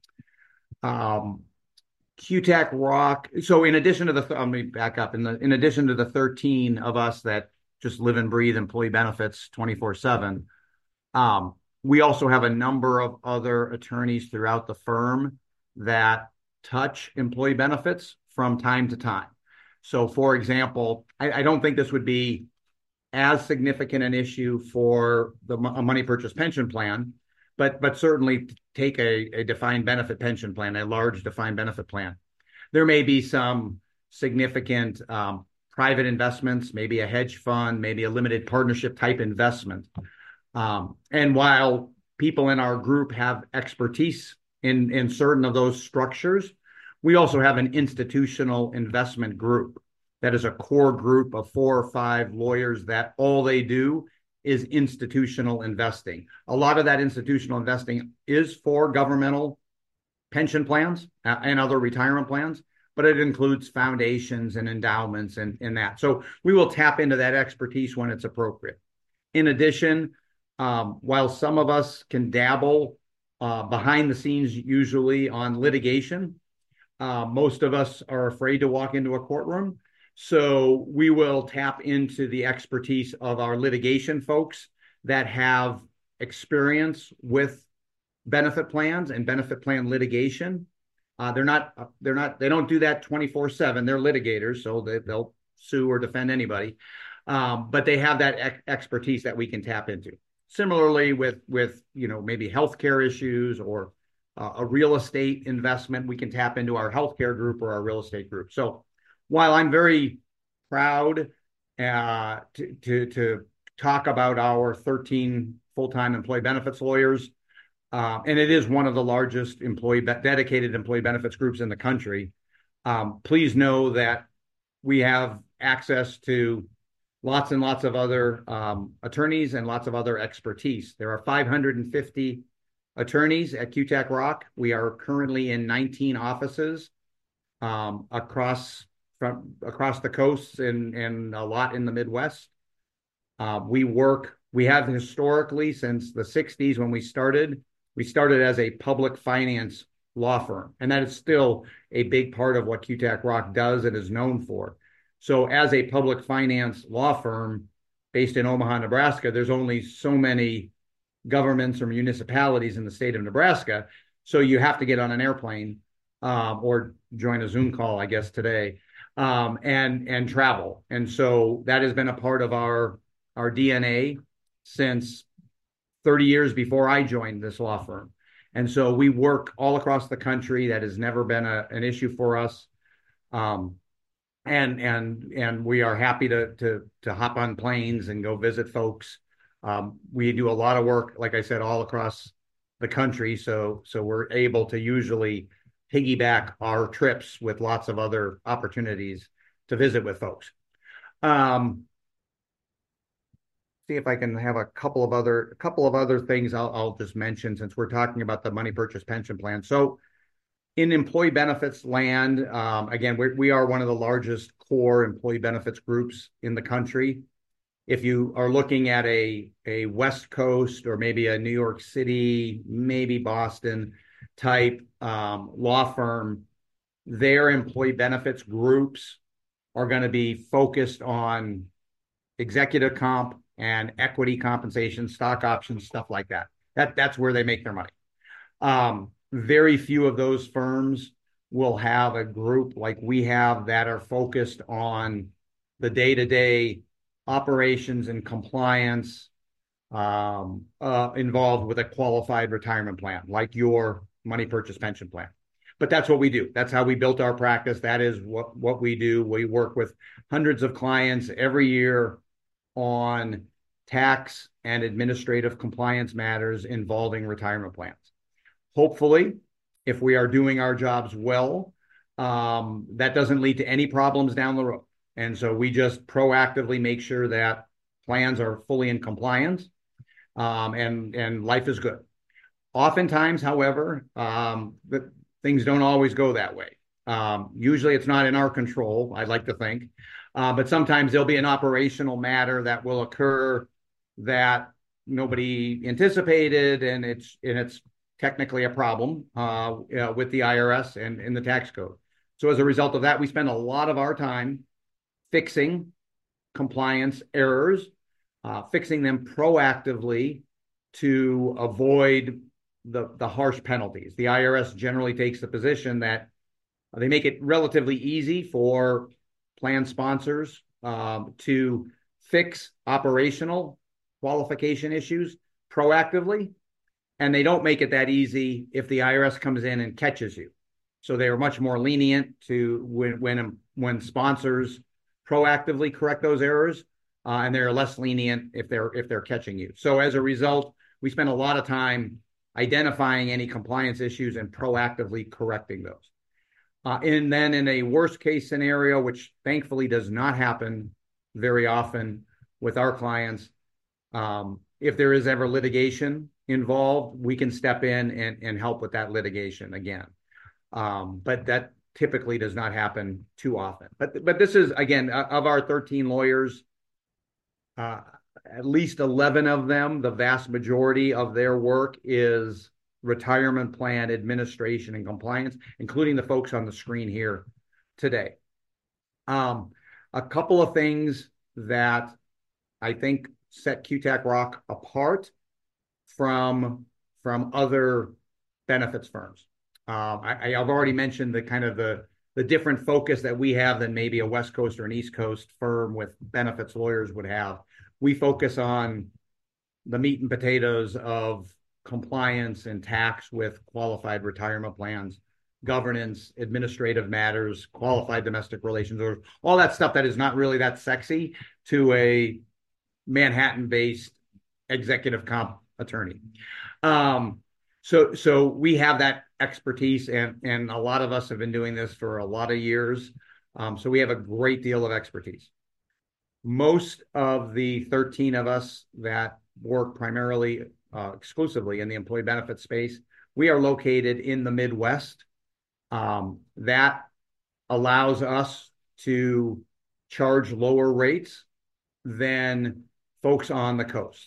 S10: QTAC Rock. So in addition to let me back up. In addition to the 13 of us that just live and breathe employee benefits 24/7, we also have a number of other attorneys throughout the firm that touch employee benefits from time to time. So, for example, I don't think this would be as significant an issue for a money purchase pension plan, but certainly take a defined benefit pension plan, a large defined benefit plan. There may be some significant private investments, maybe a hedge fund, maybe a limited partnership type investment. And while people in our group have expertise in certain of those structures, we also have an institutional investment group that is a core group of 4 or 5 lawyers that all they do is institutional investing. A lot of that institutional investing is for governmental pension plans and other retirement plans, but it includes foundations and endowments and that. So we will tap into that expertise when it's appropriate. In addition, while some of us can dabble behind the scenes, usually on litigation, most of us are afraid to walk into a courtroom. So we will tap into the expertise of our litigation folks that have experience with benefit plans and benefit plan litigation. They don't do that 24/7. They're litigators, so they'll sue or defend anybody. But they have that expertise that we can tap into. Similarly with maybe healthcare issues or a real estate investment, we can tap into our healthcare group or our real estate group. So while I'm very proud to talk about our 13 full-time employee benefits lawyers, and it is one of the largest dedicated employee benefits groups in the country, please know that we have access to lots and lots of other attorneys and lots of other expertise. There are 550 attorneys at QTAC Rock. We are currently in 19 offices across the coast and a lot in the Midwest. We have historically, since the 60s when we started as a public finance law firm, and that is still a big part of what QTAC Rock does and is known for. So as a public finance law firm based in Omaha, Nebraska, there's only so many governments or municipalities in the state of Nebraska. So you have to get on an airplane or join a Zoom call, I guess, today, and travel. And so that has been a part of our DNA since 30 years before I joined this law firm. And so we work all across the country. That has never been an issue for us. And we are happy to hop on planes and go visit folks. We do a lot of work, like I said, all across the country. So we're able to usually piggyback our trips with lots of other opportunities to visit with folks. See if I can have a couple of other things I'll just mention since we're talking about the money purchase pension plan. So in employee benefits land, again, we are one of the largest core employee benefits groups in the country. If you are looking at a West Coast or maybe a New York City, maybe Boston type law firm, their employee benefits groups are going to be focused on executive comp and equity compensation, stock options, stuff like that. That's where they make their money. Very few of those firms will have a group like we have that are focused on the day-to-day operations and compliance involved with a qualified retirement plan, like your money purchase pension plan. But that's what we do. That's how we built our practice. That is what we do. We work with hundreds of clients every year on tax and administrative compliance matters involving retirement plans. Hopefully, if we are doing our jobs well, that doesn't lead to any problems down the road. And so we just proactively make sure that plans are fully in compliance, and life is good. Oftentimes, however, things don't always go that way. Usually it's not in our control, I'd like to think. But sometimes there'll be an operational matter that will occur that nobody anticipated, and it's technically a problem with the IRS and in the tax code. So as a result of that, we spend a lot of our time fixing compliance errors, fixing them proactively to avoid the harsh penalties. The IRS generally takes the position that they make it relatively easy for plan sponsors to fix operational qualification issues proactively, and they don't make it that easy if the IRS comes in and catches you. So they are much more lenient to when sponsors proactively correct those errors, and they're less lenient if they're catching you. So as a result, we spend a lot of time identifying any compliance issues and proactively correcting those. And then in a worst case scenario, which thankfully does not happen very often with our clients, if there is ever litigation involved, we can step in and help with that litigation again. But that typically does not happen too often. But this is, again, of our 13 lawyers, at least 11 of them, the vast majority of their work is retirement plan administration and compliance, including the folks on the screen here today. A couple of things that I think set QTAC Rock apart from other benefits firms. I've already mentioned the kind of the different focus that we have than maybe a West Coast or an East Coast firm with benefits lawyers would have. We focus on the meat and potatoes of compliance and tax with qualified retirement plans, governance, administrative matters, qualified domestic relations, or all that stuff that is not really that sexy to a Manhattan-based executive comp attorney. So we have that expertise, and a lot of us have been doing this for a lot of years. So we have a great deal of expertise. Most of the 13 of us that work primarily exclusively in the employee benefit space, we are located in the Midwest. That allows us to charge lower rates than folks on the coast.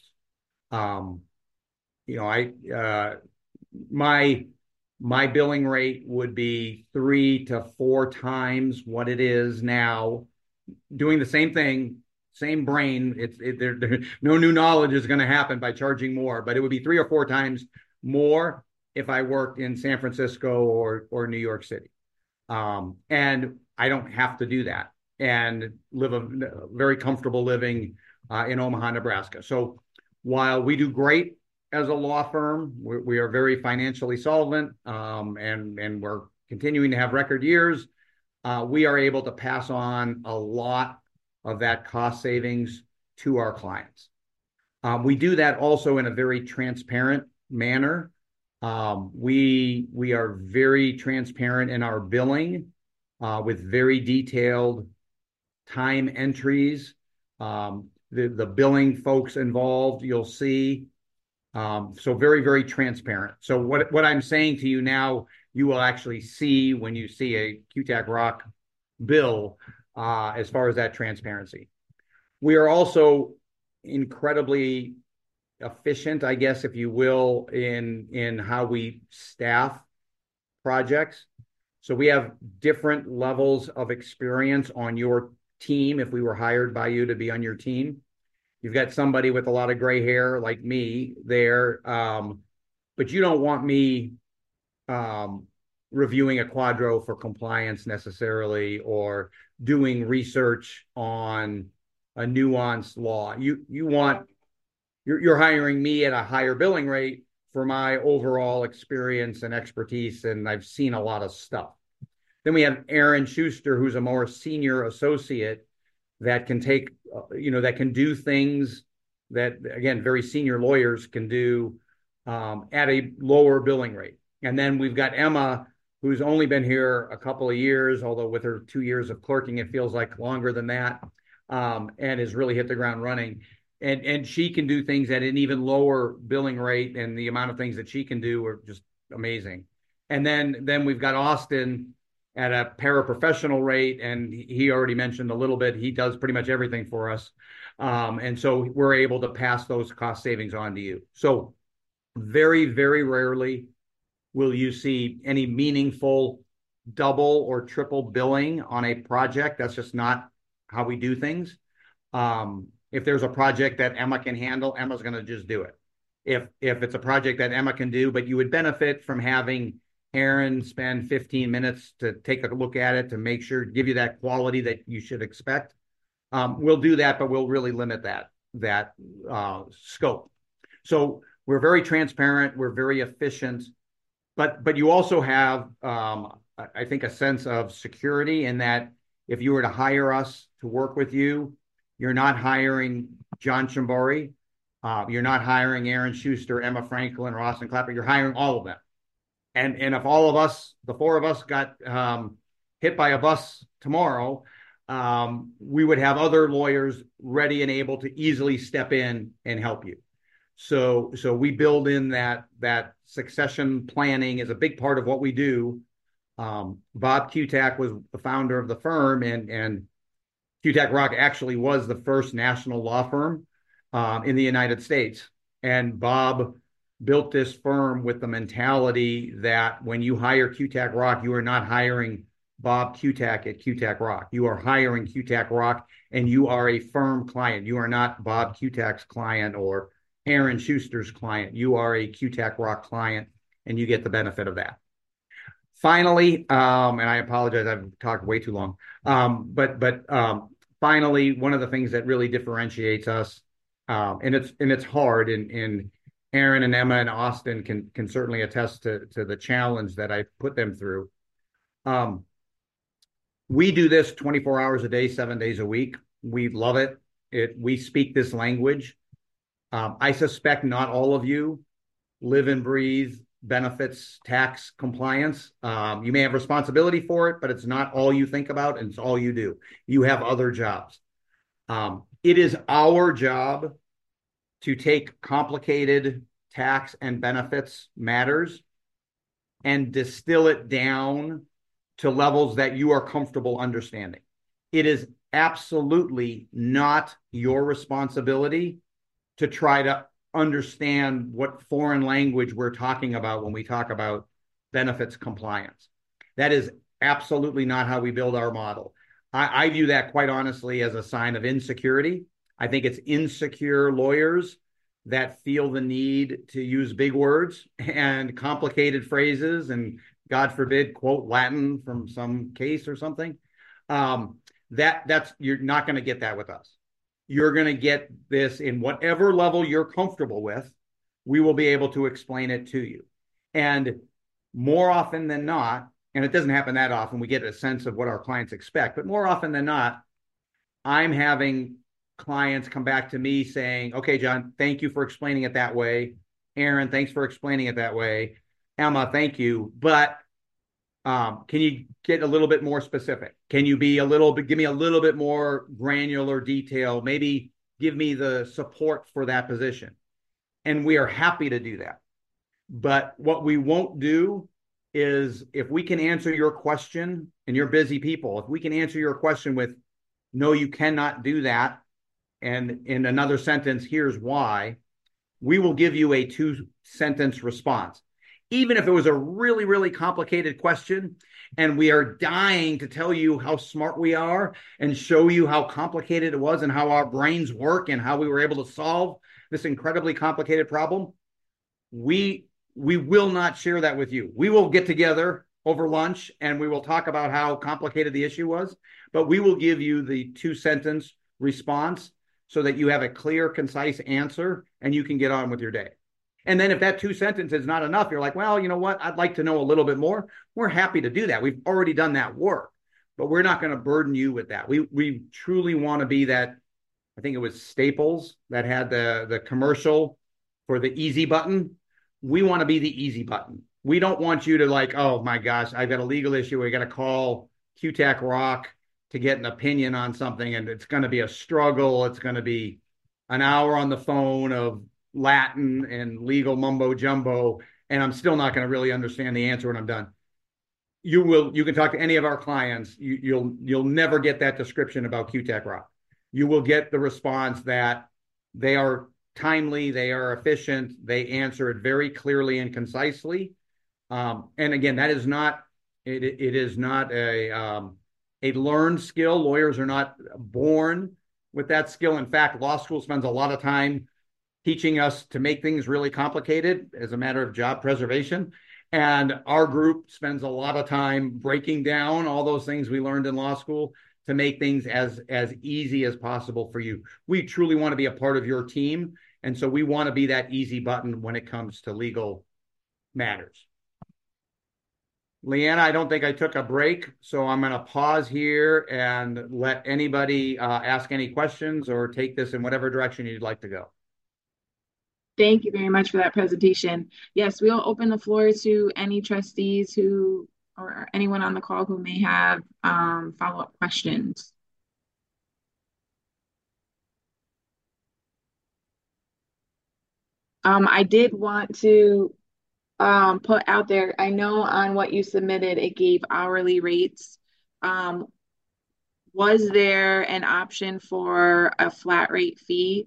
S10: My billing rate would be 3 to 4 times what it is now, doing the same thing, same brain. No new knowledge is going to happen by charging more, but it would be 3 or 4 times more if I worked in San Francisco or New York City. And I don't have to do that and live a very comfortable living in Omaha, Nebraska. So while we do great as a law firm, we are very financially solvent, and we're continuing to have record years, we are able to pass on a lot of that cost savings to our clients. We do that also in a very transparent manner. We are very transparent in our billing, with very detailed time entries. The billing folks involved, you'll see. So very, very transparent. So what I'm saying to you now, you will actually see when you see a QTAC Rock bill, as far as that transparency. We are also incredibly efficient, I guess, if you will, in how we staff projects. So we have different levels of experience on your team if we were hired by you to be on your team. You've got somebody with a lot of gray hair like me there, but you don't want me reviewing a quadro for compliance necessarily, or doing research on a nuanced law. You're hiring me at a higher billing rate for my overall experience and expertise, and I've seen a lot of stuff. Then we have Aaron Schuster, who's a more senior associate that can take, that can do things that again, very senior lawyers can do at a lower billing rate. And then we've got Emma, who's only been here a couple of years, although with her 2 years of clerking, it feels like longer than that, and has really hit the ground running. And she can do things at an even lower billing rate, and the amount of things that she can do are just amazing. And then we've got Austin at a paraprofessional rate, and he already mentioned a little bit, he does pretty much everything for us. And so we're able to pass those cost savings on to you. So very, very rarely will you see any meaningful double or triple billing on a project. That's just not how we do things. If there's a project that Emma can handle, Emma's going to just do it. If it's a project that Emma can do, but you would benefit from having Aaron spend 15 minutes to take a look at it to make sure, give you that quality that you should expect. We'll do that, but we'll really limit that scope. So we're very transparent. We're very efficient, but you also have, I think, a sense of security in that if you were to hire us to work with you, you're not hiring John Cimbori. You're not hiring Aaron Schuster, Emma Franklin, or Austin Clapper. You're hiring all of them. And if all of us, the four of us, got hit by a bus tomorrow, we would have other lawyers ready and able to easily step in and help you. So we build in that succession planning is a big part of what we do. Bob Kutak was the founder of the firm, and Kutak Rock actually was the first national law firm in the United States. And Bob built this firm with the mentality that when you hire Kutak Rock, you are not hiring Bob Kutak at Kutak Rock. You are hiring Kutak Rock, and you are a firm client. You are not Bob Kutak's client or Aaron Schuster's client. You are a Kutak Rock client, and you get the benefit of that. Finally, and I apologize, I've talked way too long. But finally, one of the things that really differentiates us, and it's hard, and Aaron and Emma and Austin can certainly attest to the challenge that I put them through. We do this 24 hours a day, 7 days a week. We love it. We speak this language. I suspect not all of you live and breathe benefits, tax compliance. You may have responsibility for it, but it's not all you think about, and it's all you do. You have other jobs. It is our job to take complicated tax and benefits matters and distill it down to levels that you are comfortable understanding. It is absolutely not your responsibility to try to understand what foreign language we're talking about when we talk about benefits compliance. That is absolutely not how we build our model. I view that, quite honestly, as a sign of insecurity. I think it's insecure lawyers that feel the need to use big words and complicated phrases and, God forbid, quote Latin from some case or something. That's you're not going to get that with us. You're going to get this in whatever level you're comfortable with. We will be able to explain it to you. And more often than not, and it doesn't happen that often, we get a sense of what our clients expect, but more often than not, I'm having clients come back to me saying, okay, John, thank you for explaining it that way. Aaron, thanks for explaining it that way. Emma, thank you. But can you get a little bit more specific? Can you give me a little bit more granular detail? Maybe give me the support for that position. And we are happy to do that. But what we won't do is, if we can answer your question, and you're busy people, if we can answer your question with, no, you cannot do that, and in another sentence, here's why, we will give you a 2-sentence response. Even if it was a really, really complicated question, and we are dying to tell you how smart we are and show you how complicated it was and how our brains work and how we were able to solve this incredibly complicated problem, we will not share that with you. We will get together over lunch and we will talk about how complicated the issue was, but we will give you the 2-sentence response so that you have a clear, concise answer and you can get on with your day. And then if that 2 sentences is not enough, you're like, well, you know what? I'd like to know a little bit more. We're happy to do that. We've already done that work, but we're not going to burden you with that. We truly want to be that I think it was Staples that had the commercial for the easy button. We want to be the easy button. We don't want you to like, oh my gosh, I've got a legal issue. We got to call QTAC Rock to get an opinion on something, and it's going to be a struggle. It's going to be an hour on the phone of Latin and legal mumbo jumbo, and I'm still not going to really understand the answer when I'm done. You can talk to any of our clients. You'll never get that description about QTAC Rock. You will get the response that they are timely, they are efficient, they answer it very clearly and concisely. And again, that is not it is not a learned skill. Lawyers are not born with that skill. In fact, law school spends a lot of time teaching us to make things really complicated as a matter of job preservation. And our group spends a lot of time breaking down all those things we learned in law school to make things as easy as possible for you. We truly want to be a part of your team. And so we want to be that easy button when it comes to legal matters. Leanna, I don't think I took a break, so I'm going to pause here and let anybody ask any questions or take this in whatever direction you'd like to go.
S1: Thank you very much for that presentation. Yes, we'll open the floor to any trustees who, or anyone on the call who may have follow-up questions. I did want to put out there, I know on what you submitted, it gave hourly rates. Was there an option for a flat rate fee?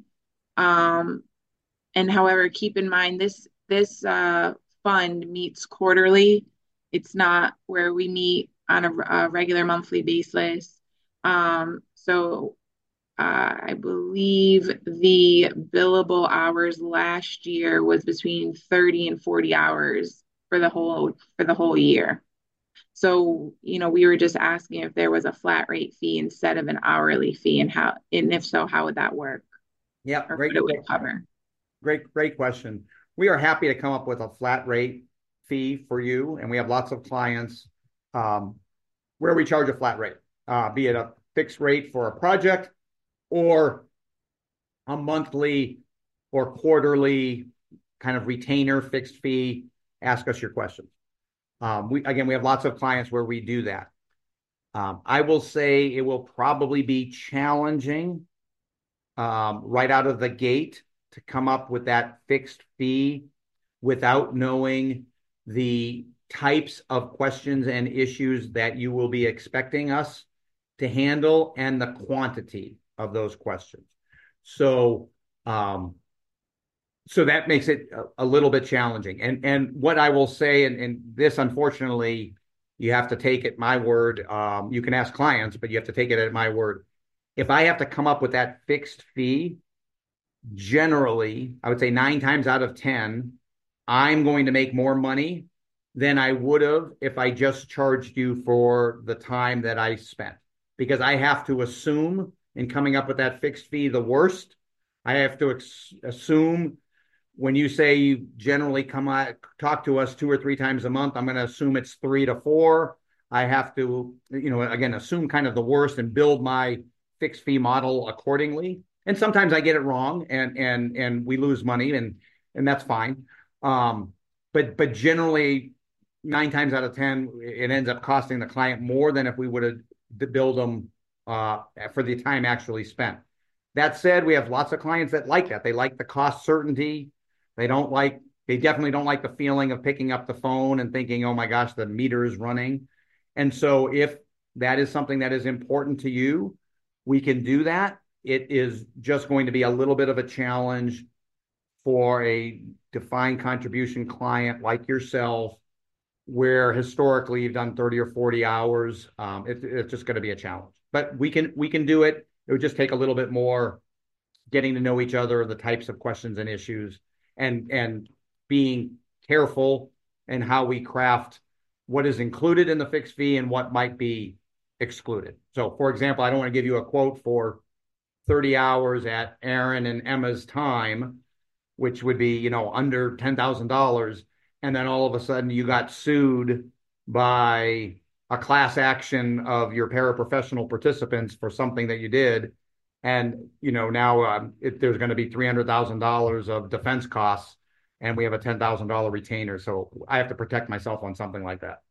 S1: And however, keep in mind this fund meets quarterly. It's not where we meet on a regular monthly basis. So I believe the billable hours last year was between 30 and 40 hours for the whole year. So, we were just asking if there was a flat rate fee instead of an hourly fee, and if so, how would that work?
S10: Yeah,
S1: or what it would cover.
S10: Great question. We are happy to come up with a flat rate fee for you, and we have lots of clients where we charge a flat rate, be it a fixed rate for a project or a monthly or quarterly kind of retainer fixed fee. Ask us your questions. We have lots of clients where we do that. I will say it will probably be challenging right out of the gate to come up with that fixed fee without knowing the types of questions and issues that you will be expecting us to handle and the quantity of those questions. So that makes it a little bit challenging. And what I will say, and this, unfortunately, you have to take it my word. You can ask clients, but you have to take it at my word. If I have to come up with that fixed fee, generally, I would say 9 times out of 10, I'm going to make more money than I would have if I just charged you for the time that I spent. Because I have to assume in coming up with that fixed fee the worst. I have to assume when you say you generally talk to us 2 or 3 times a month, I'm going to assume it's 3 to 4. I have to, again, assume kind of the worst and build my fixed fee model accordingly. And sometimes I get it wrong and we lose money and that's fine. But generally 9 times out of 10, it ends up costing the client more than if we would have billed them for the time actually spent. That said, we have lots of clients that like that. They like the cost certainty. They definitely don't like the feeling of picking up the phone and thinking, oh my gosh, the meter is running. And so if that is something that is important to you, we can do that. It is just going to be a little bit of a challenge for a defined contribution client like yourself, where historically you've done 30 or 40 hours. It's just going to be a challenge, but we can do it. It would just take a little bit more getting to know each other, the types of questions and issues, and being careful in how we craft what is included in the fixed fee and what might be excluded. So, for example, I don't want to give you a quote for 30 hours at Aaron and Emma's time, which would be, under $10,000. And then all of a sudden you got sued by a class action of your paraprofessional participants for something that you did. And, now there's going to be $300,000 of defense costs, and we have a $10,000 retainer. So I have to protect myself on something like that.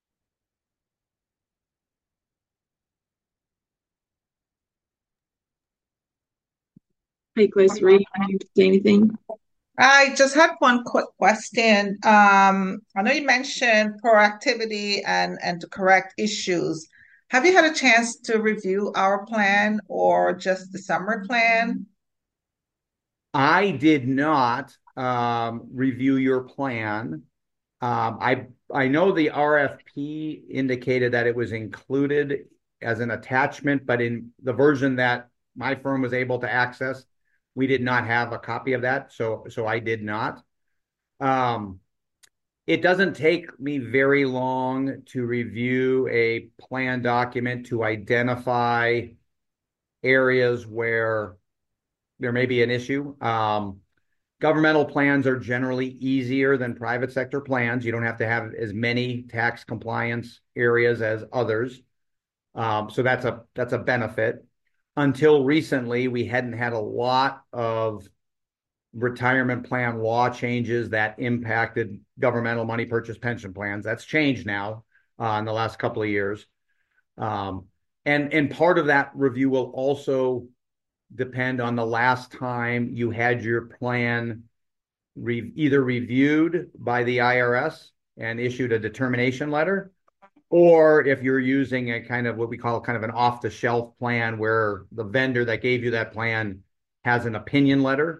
S1: Hey, Chris, Ray, you say anything?
S2: I just had one quick question. I know you mentioned proactivity and to correct issues. Have you had a chance to review our plan or just the summer plan?
S10: I did not review your plan. I know the RFP indicated that it was included as an attachment, but in the version that my firm was able to access, we did not have a copy of that, so I did not. It doesn't take me very long to review a plan document to identify areas where there may be an issue. Governmental plans are generally easier than private sector plans. You don't have to have as many tax compliance areas as others. So that's a benefit. Until recently, we hadn't had a lot of retirement plan law changes that impacted governmental money purchase pension plans. That's changed now in the last couple of years. And part of that review will also depend on the last time you had your plan either reviewed by the IRS and issued a determination letter, or if you're using a kind of what we call kind of an off-the-shelf plan where the vendor that gave you that plan has an opinion letter.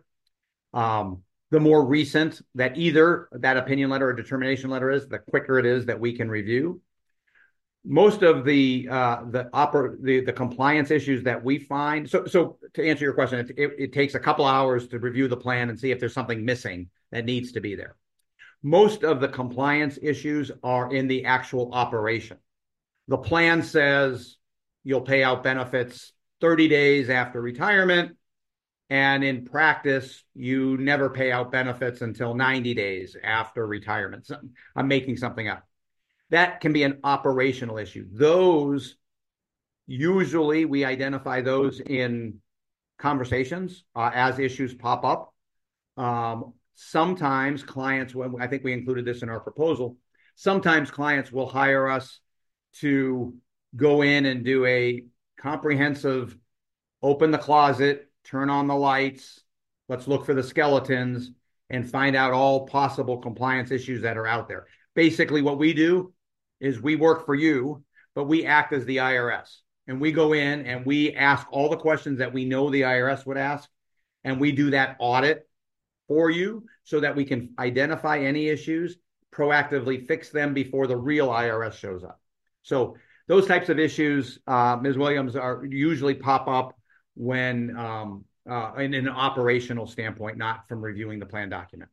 S10: The more recent that either that opinion letter or determination letter is, the quicker it is that we can review. Most of the compliance issues that we find. So to answer your question, it takes a couple hours to review the plan and see if there's something missing that needs to be there. Most of the compliance issues are in the actual operation. The plan says you'll pay out benefits 30 days after retirement, and in practice, you never pay out benefits until 90 days after retirement. So I'm making something up. That can be an operational issue. Those, usually we identify those in conversations as issues pop up. Sometimes clients, I think we included this in our proposal, sometimes clients will hire us to go in and do a comprehensive, open the closet, turn on the lights, let's look for the skeletons, and find out all possible compliance issues that are out there. Basically, what we do is we work for you, but we act as the IRS. And we go in and we ask all the questions that we know the IRS would ask, and we do that audit for you so that we can identify any issues, proactively fix them before the real IRS shows up. So those types of issues, Ms. Williams, are usually pop up when in an operational standpoint, not from reviewing the plan document.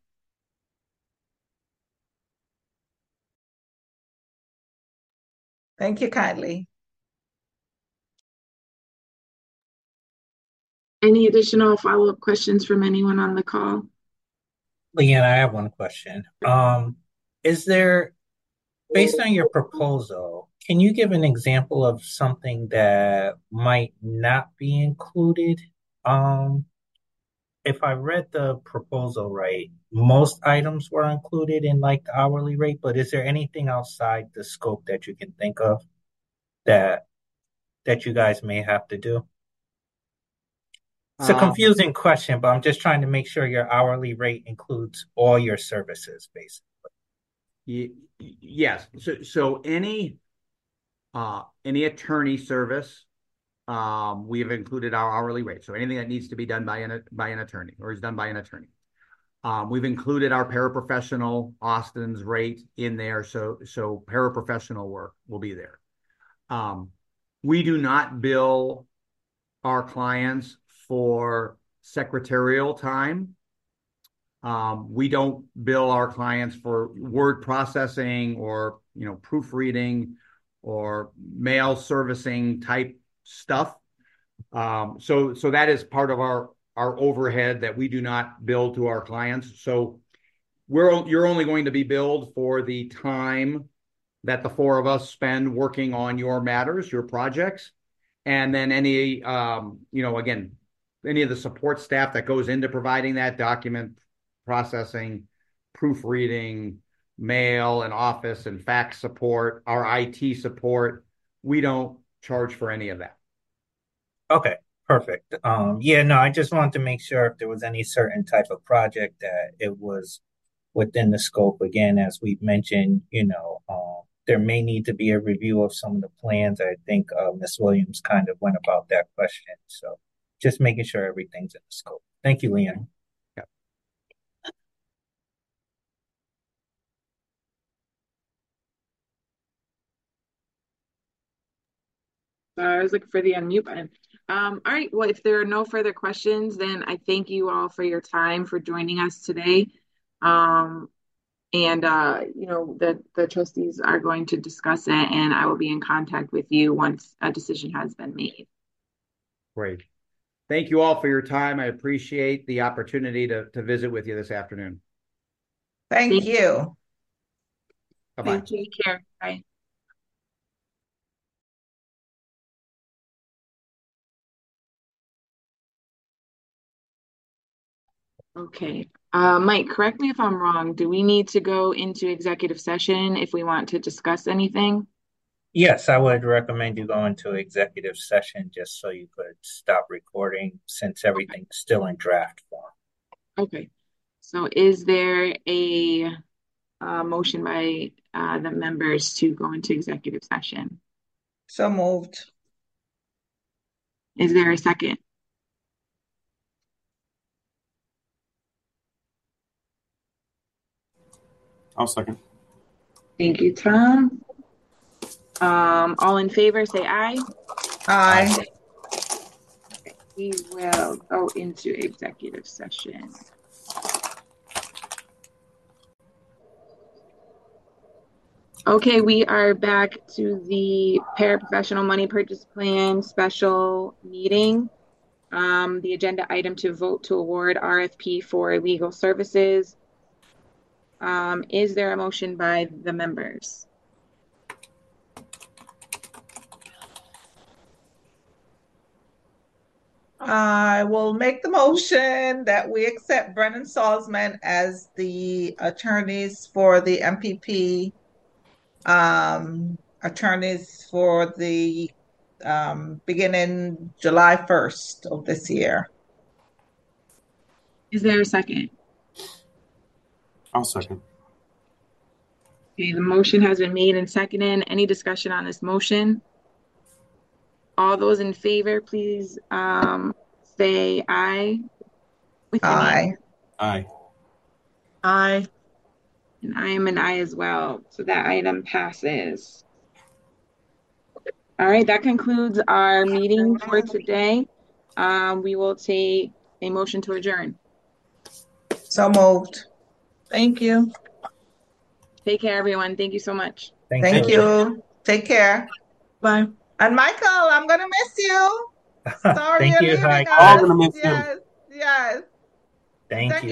S2: Thank you kindly.
S1: Any additional follow-up questions from anyone on the call?
S7: Leanne, I have one question. Is there, based on your proposal, can you give an example of something that might not be included? If I read the proposal right, most items were included in like the hourly rate, but is there anything outside the scope that you can think of that you guys may have to do? It's a confusing question, but I'm just trying to make sure your hourly rate includes all your services, basically.
S10: Yes. So any attorney service, we have included our hourly rate. So anything that needs to be done by an attorney or is done by an attorney. We've included our paraprofessional Austin's rate in there. So paraprofessional work will be there. We do not bill our clients for secretarial time. We don't bill our clients for word processing or proofreading or mail servicing type stuff. So that is part of our overhead that we do not bill to our clients. So you're only going to be billed for the time that the four of us spend working on your matters, your projects. And then any, again, any of the support staff that goes into providing that document processing, proofreading, mail and office and fax support, our IT support, we don't charge for any of that.
S7: Okay, perfect. Yeah, no, I just wanted to make sure if there was any certain type of project that it was within the scope. Again, as we've mentioned, there may need to be a review of some of the plans. I think Ms. Williams kind of went about that question. So just making sure everything's in the scope. Thank you, Leanna.
S10: Yep.
S1: I was looking for the unmute button. All right, well, if there are no further questions, then I thank you all for your time for joining us today. The trustees are going to discuss it, and I will be in contact with you once a decision has been made.
S10: Great. Thank you all for your time. I appreciate the opportunity to visit with you this afternoon.
S2: Thank you.
S10: Bye-bye.
S1: Thank you. Take care. Bye. Okay. Mike, correct me if I'm wrong. Do we need to go into executive session if we want to discuss anything?
S7: Yes, I would recommend you go into executive session just so you could stop recording since everything's still in draft form.
S1: Okay. So is there a motion by the members to go into executive session?
S2: So moved.
S1: Is there a second?
S3: I'll second.
S1: Thank you, Tom. All in favor, say aye.
S2: Aye.
S1: Okay, we will go into executive session. Okay, we are back to the paraprofessional money purchase plan special meeting. The agenda item to vote to award RFP for legal services. Is there a motion by the members?
S2: I will make the motion that we accept Brennan Salzman as the attorneys for the MPP, attorneys for the beginning July 1st of this year.
S1: Is there a second?
S3: I'll second.
S1: Okay, the motion has been made and seconded. Any discussion on this motion? All those in favor, please say aye. With your name.
S3: Aye.
S8: Aye.
S1: And I am an aye as well. So that item passes. All right, that concludes our meeting for today. We will take a motion to adjourn.
S2: So moved.
S8: Thank you.
S1: Take care, everyone. Thank you so much.
S2: Thank you. Take care.
S8: Bye.
S2: And Michael, I'm gonna miss you. Sorry
S7: Thank
S2: you're
S7: you.
S2: leaving
S7: Hi.
S2: us.
S3: All gonna miss him.
S2: Yes, yes.
S7: Thank you.